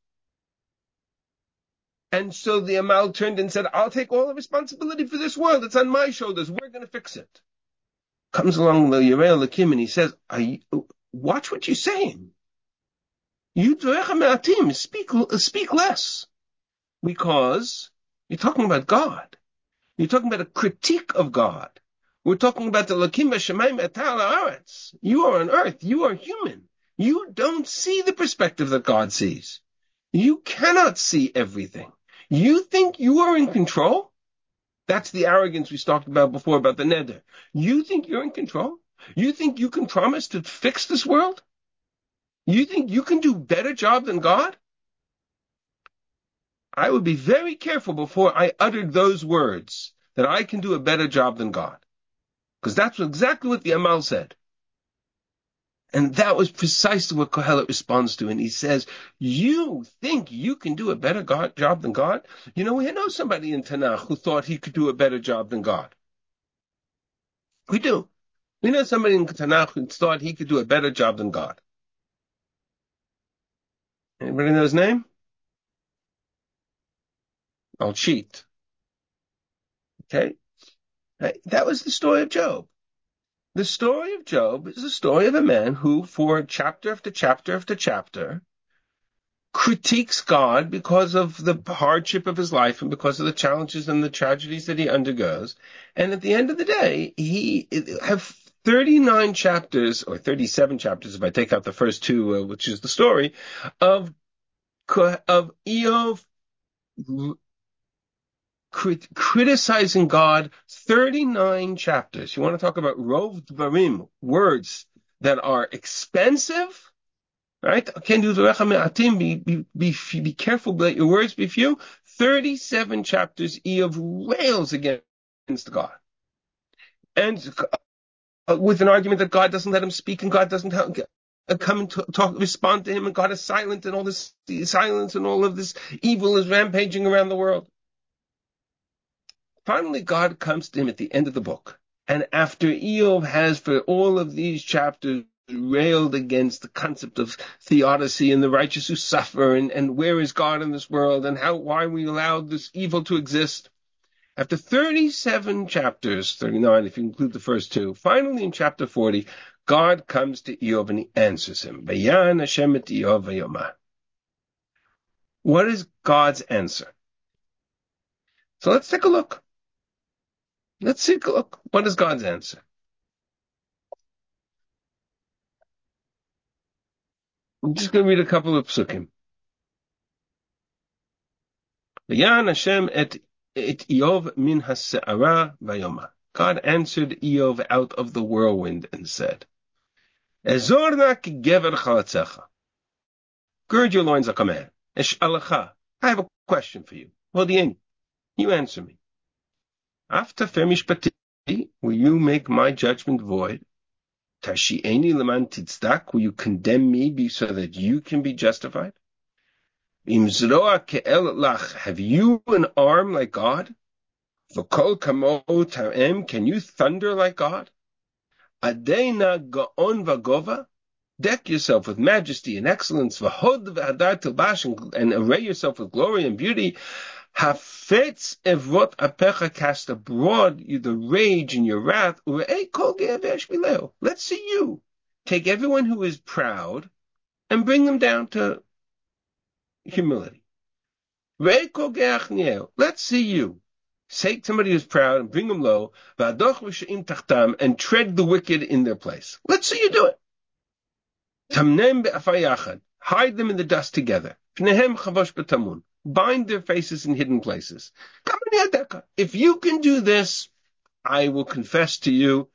And so the Amal turned and said, I'll take all the responsibility for this world. It's on my shoulders. We're going to fix it. Comes along the Yerei Elokim and he says, you, watch what you're saying. You speak, speak less. Because you're talking about God. You're talking about a critique of God. We're talking about the Elokim Hashemayim etal haaretz. You are on earth. You are human. You don't see the perspective that God sees. You cannot see everything. You think you are in control? That's the arrogance we talked about before about the neder. You think you're in control? You think you can promise to fix this world? You think you can do a better job than God? I would be very careful before I uttered those words that I can do a better job than God. Because that's exactly what the Amal said. And that was precisely what Kohelet responds to. And he says, you think you can do a better God, job than God? You know, we know somebody in Tanakh who thought he could do a better job than God. We do. We know somebody in Tanakh who thought he could do a better job than God. Anybody know his name? I'll cheat. Okay? That was the story of Job. The story of Job is the story of a man who, for chapter after chapter after chapter, critiques God because of the hardship of his life and because of the challenges and the tragedies that he undergoes. And at the end of the day, he have thirty-nine chapters, or thirty-seven chapters if I take out the first two, uh, which is the story, of, of Eov Crit- criticizing God, thirty-nine chapters. You want to talk about rov dvarim, words that are expensive, right? Be, be, be, be careful, let your words be few. thirty-seven chapters, Eov rails against God. And uh, with an argument that God doesn't let him speak and God doesn't help, uh, come and talk, respond to him, and God is silent, and all this silence and all of this evil is rampaging around the world. Finally, God comes to him at the end of the book. And after Eov has, for all of these chapters, railed against the concept of theodicy and the righteous who suffer, and, and where is God in this world, and how why we allowed this evil to exist. After thirty-seven chapters, thirty-nine if you include the first two, finally in chapter forty, God comes to Eov and he answers him. Vayan Hashem et Eov vayomah. What is God's answer? So let's take a look. Let's take a look. What is God's answer? I'm just going to read a couple of psukim. V'yan Hashem et et Eov min hase'ara vayoma. God answered Eov out of the whirlwind and said, Ezor na ki gever chalatzecha. Gird your loins like a man. Esh'alacha. I have a question for you. Hodien, you answer me. After femishpati, will you make my judgment void? Tashi'eni leman tzdak, will you condemn me so that you can be justified? Im zroa ke'el lach, have you an arm like God? V'kol kamo ta'em, can you thunder like God? Adeina ga'on v'gova, deck yourself with majesty and excellence, v'hod v'hadar tilbash, and array yourself with glory and beauty. Hafetz evrot apecha, cast abroad the rage in your wrath. Let's see you take everyone who is proud and bring them down to humility. Let's see you take somebody who's proud and bring them low, and tread the wicked in their place. Let's see you do it. Hide them in the dust together. Bind their faces in hidden places. If you can do this, I will confess to you,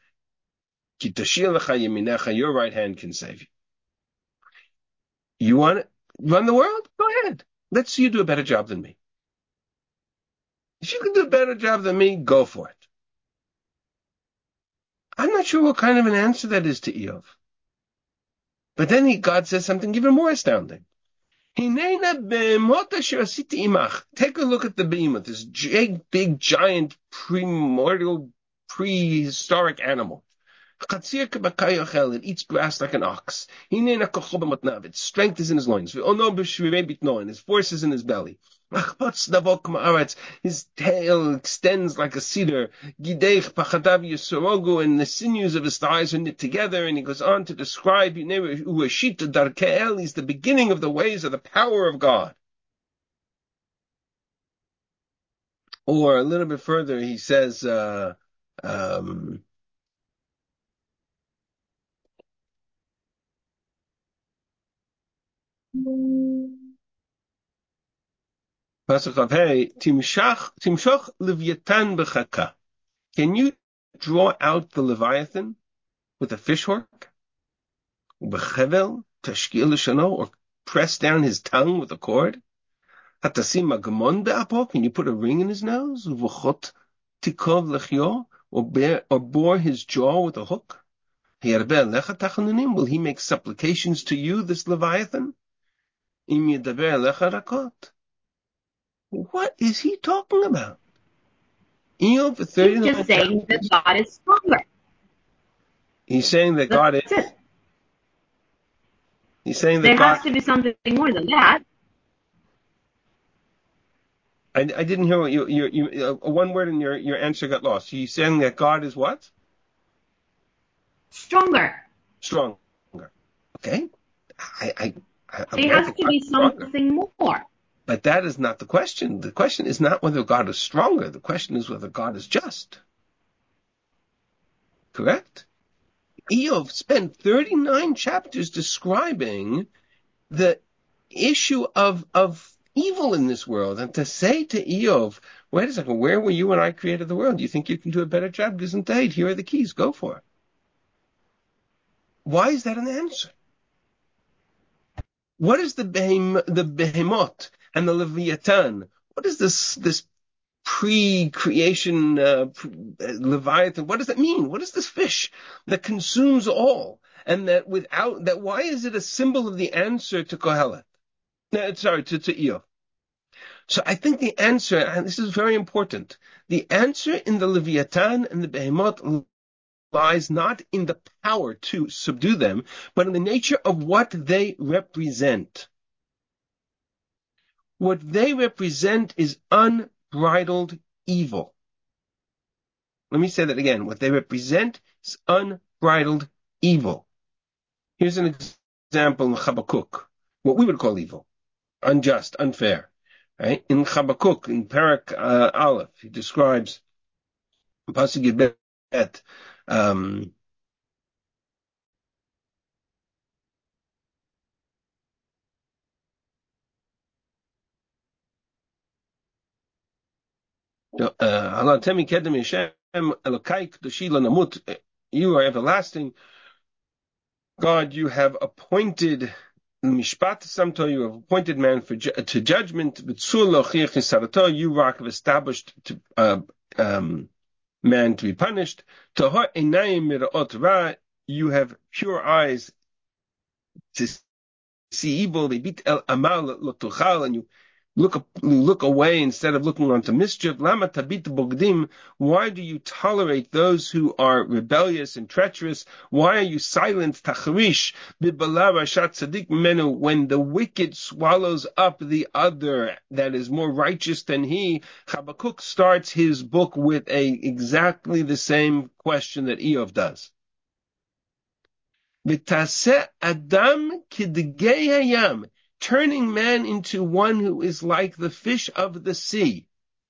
your right hand can save you. You want to run the world? Go ahead. Let's see you do a better job than me. If you can do a better job than me, go for it. I'm not sure what kind of an answer that is to Eov. But then he, God says something even more astounding. Take a look at the behemoth, this big, big, giant, primordial prehistoric animal. It eats grass like an ox. Its strength is in his loins. His force is in his belly. His tail extends like a cedar. And the sinews of his thighs are knit together. And he goes on to describe, he's the beginning of the ways of the power of God. Or a little bit further, he says, uh, um, Timshach Leviathan b'chaka. Can you draw out the Leviathan with a fishhook? B'chevel tashkil l'shano, or press down his tongue with a cord? Hatasim magamon be'apo. Can you put a ring in his nose? V'chot tikov lechyo, or bear or bore his jaw with a hook? Will he make supplications to you, this Leviathan? Im yedaber lecha rakot. What is he talking about? Eov for thirty-nine He's just saying that God is stronger. He's saying that God is. It. He's saying that there God. has to be something more than that. I, I didn't hear what you, you, you, uh, one word in your, your answer got lost. He's saying that God is what? Stronger. Stronger. Okay. I, I, I there has to be something stronger. more. But that is not the question. The question is not whether God is stronger. The question is whether God is just. Correct? Eov spent thirty-nine chapters describing the issue of, of evil in this world. And to say to Eov, wait a second, where were you when I created the world? Do you think you can do a better job? Gesundheit, here are the keys. Go for it. Why is that an answer? What is the behem, the behemoth and the Leviathan? What is this, this pre-creation, uh, Leviathan? What does that mean? What is this fish that consumes all? And that without, that why is it a symbol of the answer to Kohelet? No, sorry, to, to Eov. So I think the answer, and this is very important, the answer in the Leviathan and the behemoth lies not in the power to subdue them, but in the nature of what they represent. What they represent is unbridled evil. Let me say that again. What they represent is unbridled evil. Here's an example in Habakkuk, what we would call evil, unjust, unfair. Right? In Habakkuk, in Parak uh, Aleph, he describes Pasuk Bet, um, you are everlasting. God, you have appointed Mishpat Samto, you have appointed man for ju- to judgment. You, Rock, have established to, uh, um, man to be punished. You have pure eyes to see evil. And you look look away instead of looking onto mischief. Lama tabit bogdim. Why do you tolerate those who are rebellious and treacherous? Why are you silent? Tachrish bibala rashat tzadik menu. When the wicked swallows up the other that is more righteous than he. Habakkuk starts his book with a exactly the same question that Eov does. V'taseh adam kidgei hayam. Turning man into one who is like the fish of the sea.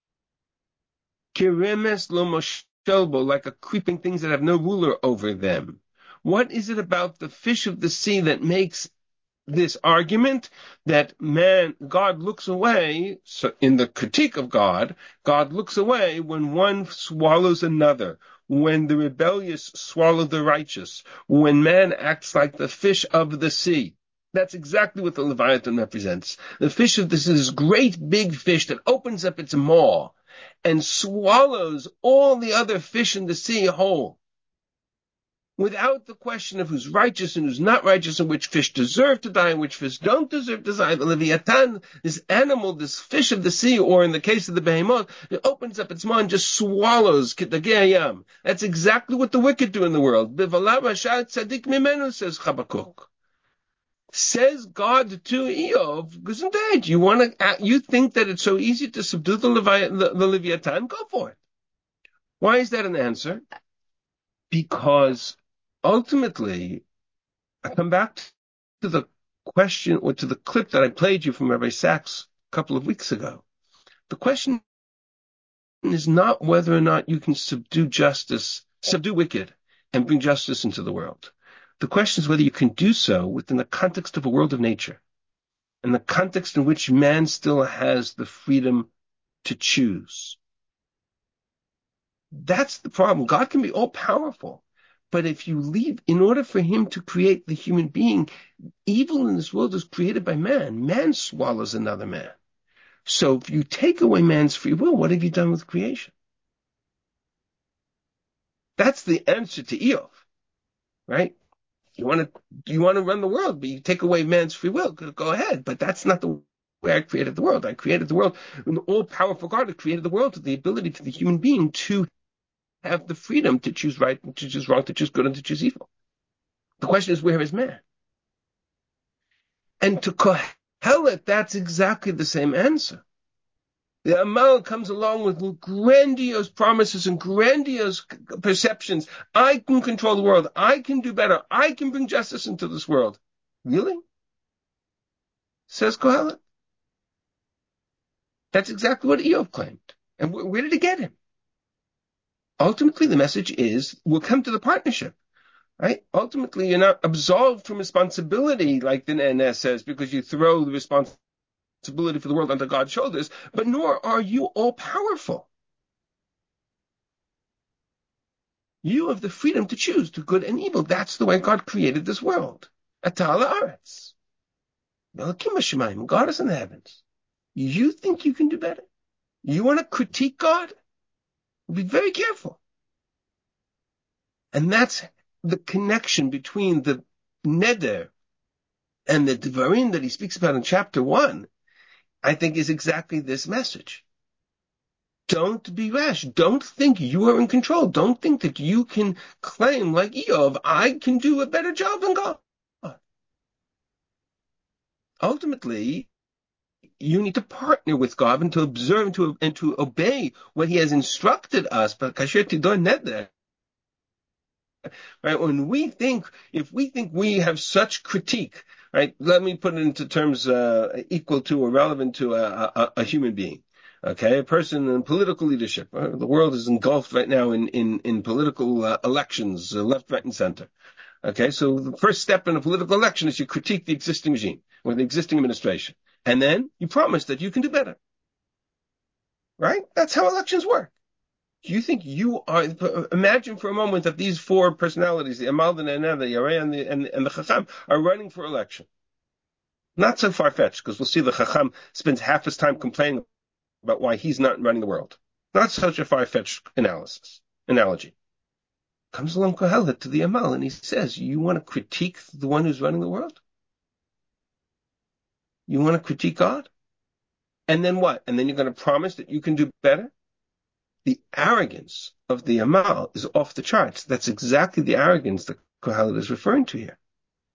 Kiremes lo moshelbo, like a creeping things that have no ruler over them. What is it about the fish of the sea that makes this argument that man, God looks away, so in the critique of God, God looks away when one swallows another, when the rebellious swallow the righteous, when man acts like the fish of the sea. That's exactly what the Leviathan represents. The fish of this is great big fish that opens up its maw and swallows all the other fish in the sea whole. without the question of who's righteous and who's not righteous, and which fish deserve to die and which fish don't deserve to die. The Leviathan, this animal, this fish of the sea, or in the case of the behemoth, it opens up its mouth and just swallows kitagayam. That's exactly what the wicked do in the world. Says Habakkuk. Says God to Eov, Gesundheit, you want to, you think that it's so easy to subdue the, Levi, the, the Leviathan? Go for it. Why is that an answer? Because ultimately, I come back to the question, or to the clip that I played you from Rabbi Sachs a couple of weeks ago. The question is not whether or not you can subdue justice, subdue wicked, and bring justice into the world. The question is whether you can do so within the context of a world of nature, and the context in which man still has the freedom to choose. That's the problem. God can be all powerful, but if you leave, in order for him to create the human being, evil in this world is created by man. Man swallows another man. So if you take away man's free will, what have you done with creation? That's the answer to Eov, right? You want to, you want to run the world, but you take away man's free will. Go ahead, but that's not the way I created the world. I created the world, an all-powerful God who created the world with the ability for the human being to have the freedom to choose right, to choose wrong, to choose good, and to choose evil. The question is, where is man? And to Kohelet, that's exactly the same answer. The Amal comes along with grandiose promises and grandiose perceptions. I can control the world. I can do better. I can bring justice into this world. Really? Says Kohelet. That's exactly what Eov claimed. And where did he get him? Ultimately, the message is, we'll come to the partnership, right? Ultimately, you're not absolved from responsibility, like the N S says, because you throw the responsibility for the world onto God's shoulders, but nor are you all-powerful. You have the freedom to choose to good and evil. That's the way God created this world. Atala Aretz. God is in the heavens. You think you can do better? You want to critique God? Be very careful. And that's the connection between the neder and the dvarim that he speaks about in chapter one, I think is exactly this message. Don't be rash. Don't think you are in control. Don't think that you can claim like Eov, I can do a better job than God. Ultimately, you need to partner with God and to observe and to, and to obey what he has instructed us. But kasher tidor neder. Right? When we think, if we think we have such critique, right? Let me put it into terms uh, equal to or relevant to a, a, a human being. Okay, a person in political leadership. Uh, the world is engulfed right now in in, in political uh, elections, uh, left, right, and center. Okay, so the first step in a political election is you critique the existing regime or the existing administration. And then you promise that you can do better. Right? That's how elections work. Do you think you are, imagine for a moment that these four personalities, the Amal, the Nana, the Yareh, and the, and, and the Chacham, are running for election. Not so far-fetched, because we'll see the Chacham spends half his time complaining about why he's not running the world. Not such a far-fetched analysis, analogy. Comes along Kohelet to the Amal, and he says, you want to critique the one who's running the world? You want to critique God? And then what? And then you're going to promise that you can do better? The arrogance of the Amal is off the charts. That's exactly the arrogance that Kohelet is referring to here.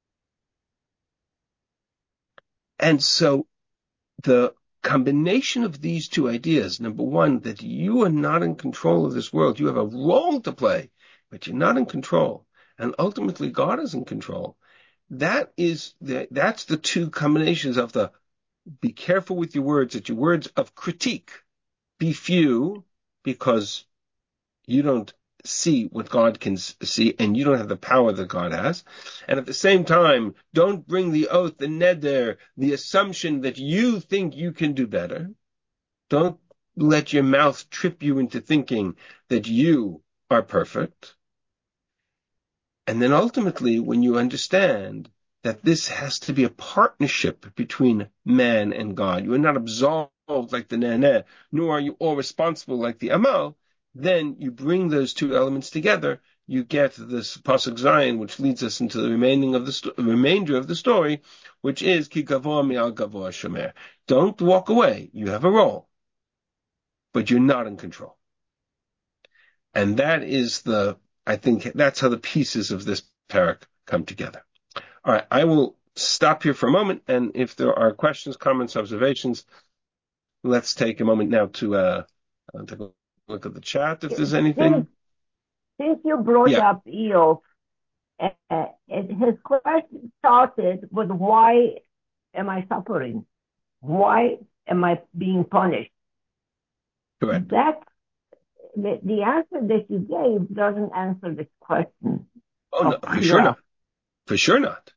And so the combination of these two ideas, number one, that you are not in control of this world. You have a role to play, but you're not in control. And ultimately, God is in control. That is the, that's the two combinations of the be careful with your words, that your words of critique be few, because you don't see what God can see and you don't have the power that God has. And at the same time, don't bring the oath, the neder, the assumption that you think you can do better. Don't let your mouth trip you into thinking that you are perfect. And then ultimately, when you understand that this has to be a partnership between man and God, you are not absolved like the Naneh, nor are you all responsible like the Amal, then you bring those two elements together, you get this Pasuk Zion, which leads us into the remaining of the sto- remainder of the story, which is Ki Gavoa Mi'al Gavoa Shomer. Don't walk away. You have a role, but you're not in control. And that is the, I think that's how the pieces of this parak come together. All right, I will stop here for a moment, and if there are questions, comments, observations, let's take a moment now to uh, uh take a look at the chat if there's anything. Since, since you brought Yeah. up Eov, uh, his question started with why am I suffering? Why am I being punished? Correct. That the, the answer that you gave doesn't answer this question. Oh, no, for sure not. For sure not.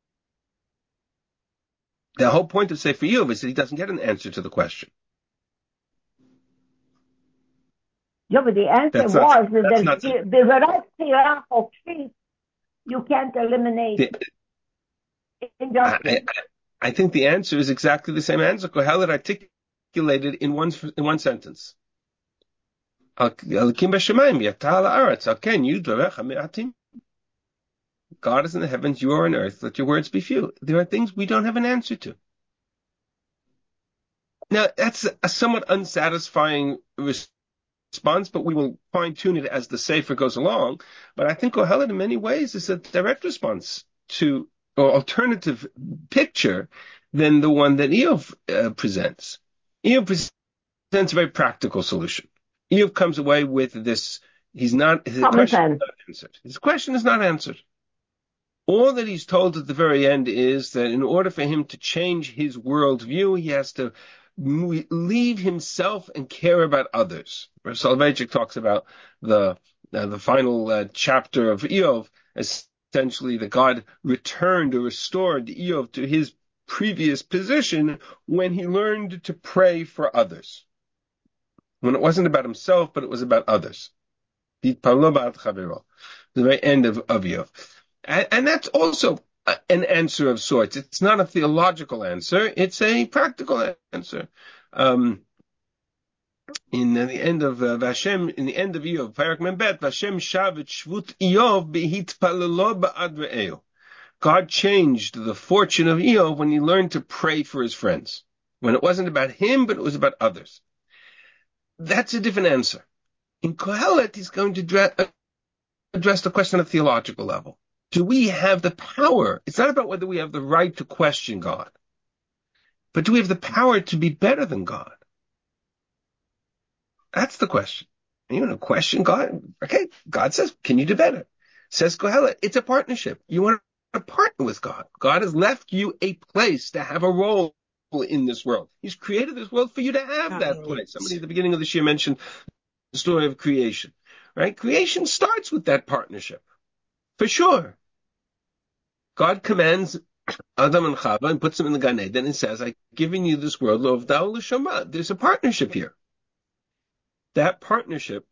The whole point of Sefer Eov is that he doesn't get an answer to the question. Yeah, but the answer That's was not, that that's the, not, the, the variety of sheep you can't eliminate the, injustice. I, I, I think the answer is exactly the same answer Kohelet articulated in one in one sentence. God is in the heavens, you are on earth, let your words be few. There are things we don't have an answer to. Now, that's a somewhat unsatisfying response, but we will fine-tune it as the Sefer goes along. But I think Kohelet, in many ways, is a direct response to, or alternative picture than the one that Eov uh, presents. Eov presents a very practical solution. Eov comes away with this, he's not, his Common question sense. is not answered. His question is not answered. All that he's told at the very end is that in order for him to change his worldview, he has to leave himself and care about others. Rav Soloveitchik talks about the uh, the final uh, chapter of Eov, essentially that God returned or restored Eov to his previous position when he learned to pray for others. When it wasn't about himself, but it was about others. The very end of, of Eov. And, and that's also an answer of sorts. It's not a theological answer. It's a practical answer. Um, in the end of uh, Vashem, in the end of Eov, Parak Membet, Vashem shavet shvut Eov behitpalelo ba'ad re'eo. God changed the fortune of Eov when he learned to pray for his friends. When it wasn't about him, but it was about others. That's a different answer. In Kohelet, he's going to address, address the question at a theological level. Do we have the power? It's not about whether we have the right to question God, but do we have the power to be better than God? That's the question. You want to question God? Okay, God says, can you do better? Says Kohelet, it's a partnership. You want to partner with God. God has left you a place to have a role in this world. He's created this world for you to have that place. Somebody at the beginning of this year mentioned the story of creation, right? Creation starts with that partnership, for sure. God commands Adam and Chava and puts them in the Gan Eden and says, I've given you this world, Lovdao L'Shama. There's a partnership here. That partnership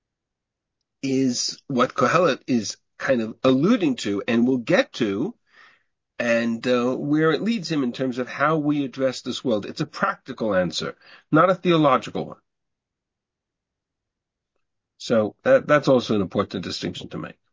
is what Kohelet is kind of alluding to and will get to, and uh, where it leads him in terms of how we address this world. It's a practical answer, not a theological one. So that, that's also an important distinction to make.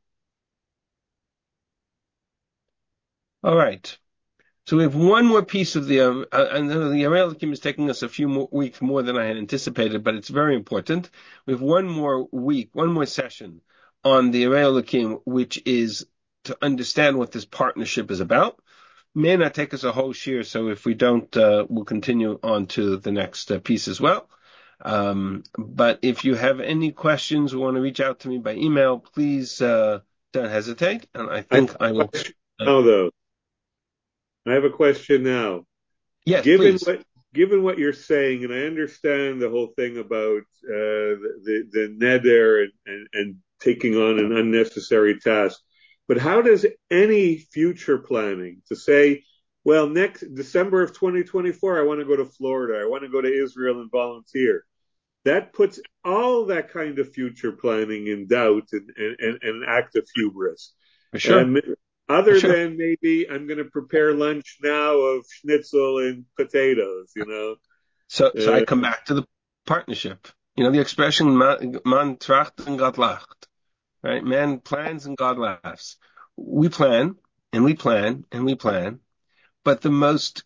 All right. So we have one more piece of the, uh, and the Yarei Elokim is taking us a few more weeks more than I had anticipated, but it's very important. We have one more week, one more session on the Yarei Elokim, which is to understand what this partnership is about. May not take us a whole year, so if we don't, uh, we'll continue on to the next uh, piece as well. Um, but if you have any questions or want to reach out to me by email, please uh, don't hesitate, and I think I, I will. Now, though. I have a question now. Yes, given please. What, given what you're saying, and I understand the whole thing about uh, the, the neder and, and, and taking on an unnecessary task, but how does any future planning to say, well, next December of twenty twenty-four, I want to go to Florida, I want to go to Israel and volunteer, that puts all that kind of future planning in doubt and, and, and an act of hubris. For sure. Um, Other sure. than maybe I'm going to prepare lunch now of schnitzel and potatoes, you know. So, so uh, I come back to the partnership. You know, the expression "man tracht and Gott lacht," right? Man plans and God laughs. We plan and we plan and we plan, but the most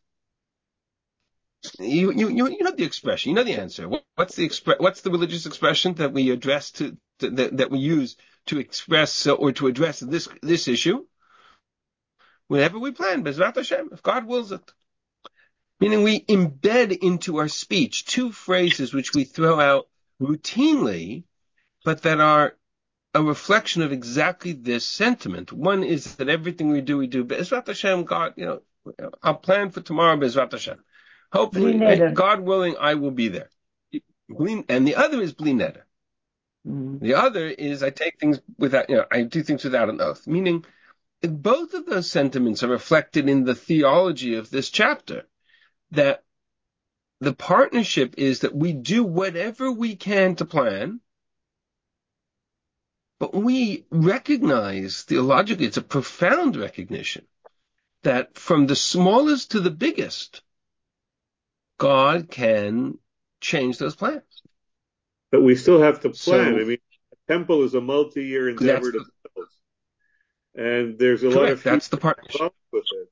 you you you you know the expression, you know the answer. What's the expre- What's the religious expression that we address to, to that, that we use to express uh, or to address this this issue? Whenever we plan, Bezrat Hashem, if God wills it. Meaning we embed into our speech two phrases which we throw out routinely, but that are a reflection of exactly this sentiment. One is that everything we do, we do Bezrat Hashem, God, you know, I'll plan for tomorrow, Bezrat Hashem. Hopefully, God willing, I will be there. And the other is Bli Neder. Mm-hmm. The other is I take things without, you know, I do things without an oath. Meaning, both of those sentiments are reflected in the theology of this chapter. That the partnership is that we do whatever we can to plan, but we recognize theologically, it's a profound recognition that from the smallest to the biggest, God can change those plans. But we still have to plan. So, I mean, a temple is a multi-year endeavor to build. And there's a correct, lot of that's the partnership with it.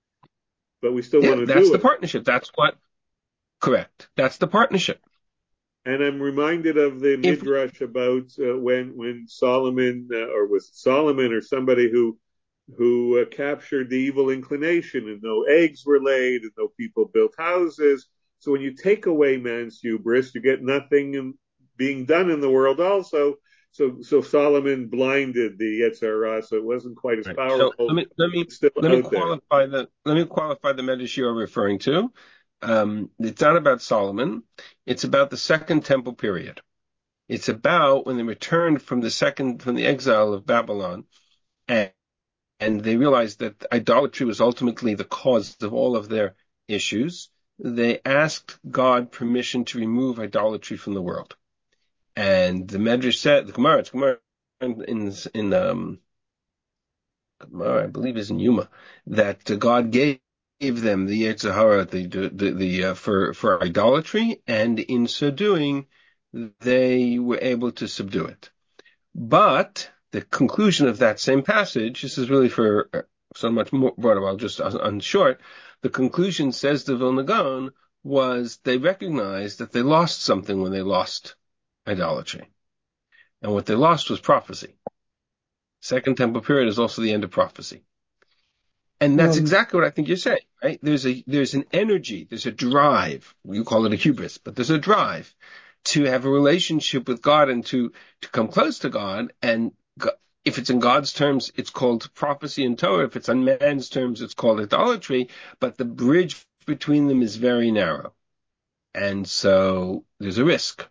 But we still yeah, want to do it. That's the partnership. That's what, correct. That's the partnership. And I'm reminded of the if, Midrash about uh, when when Solomon, uh, or was it Solomon or somebody who who uh, captured the evil inclination, and no eggs were laid, and no people built houses. So when you take away man's hubris, you get nothing in, being done in the world also. So so Solomon blinded the Yetzer Hara, so it wasn't quite as right. powerful. So let me let me let me qualify there. the let me qualify the Midrash you're referring to. Um, it's not about Solomon. It's about the Second Temple period. It's about when they returned from the second from the exile of Babylon, and and they realized that idolatry was ultimately the cause of all of their issues. They asked God permission to remove idolatry from the world. And the Medrash said, the Gemara, it's Gemara in, in, in um, Gemara, I believe is in Yuma, that God gave, gave them the Yetzer Hara, the, the, the, uh, for, for idolatry, and in so doing, they were able to subdue it. But the conclusion of that same passage, this is really for so much more broader, I'll just on short, the conclusion, says the Vilna Gaon, was they recognized that they lost something when they lost idolatry. And what they lost was prophecy. Second Temple period is also the end of prophecy. And that's um, exactly what I think you're saying, right? There's a, there's an energy, there's a drive. You call it a hubris, but there's a drive to have a relationship with God and to, to come close to God. And if it's in God's terms, it's called prophecy and Torah. If it's on man's terms, it's called idolatry. But the bridge between them is very narrow. And so there's a risk.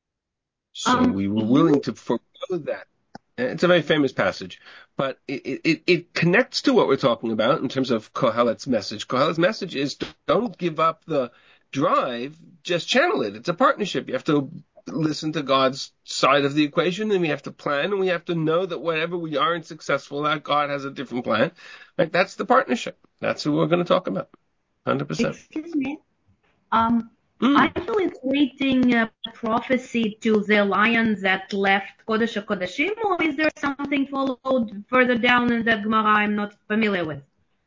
So um, we were willing you... to forego that. It's a very famous passage, but it, it, it connects to what we're talking about in terms of Kohelet's message. Kohelet's message is don't give up the drive, just channel it. It's a partnership. You have to listen to God's side of the equation, and we have to plan, and we have to know that whatever we aren't successful at, God has a different plan. Right? That's the partnership. That's what we're going to talk about. one hundred percent. Excuse me. Um, mm. Are you equating uh, prophecy to the lion that left Kodesh HaKodashim, or is there something followed further down in the Gemara I'm not familiar with?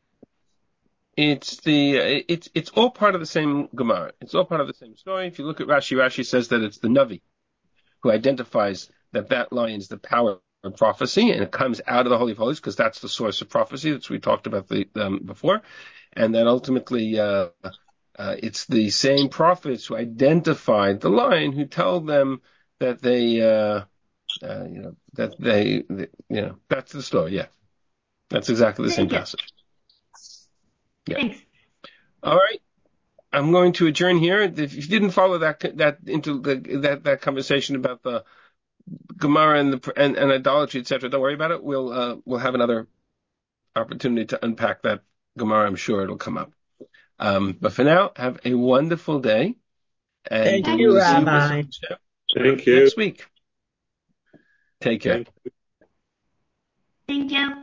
It's the it's it's all part of the same Gemara. It's all part of the same story. If you look at Rashi, Rashi says that it's the Navi who identifies that that lion is the power of prophecy, and it comes out of the Holy of Holies because that's the source of prophecy that we talked about the, um, before, and that ultimately uh, uh, it's the same prophets who identified the lion who tell them that they uh, uh, you know that they, they you know that's the story. Yeah, that's exactly the same passage. Yeah. Thanks. All right. I'm going to adjourn here. If you didn't follow that that into the, that that conversation about the Gemara and the and, and idolatry, et cetera, don't worry about it. We'll uh, we'll have another opportunity to unpack that Gemara. I'm sure it'll come up. Um, but for now, have a wonderful day. And Thank you, Rabbi. Thank you. Next week. Take care. Thank you. Thank you.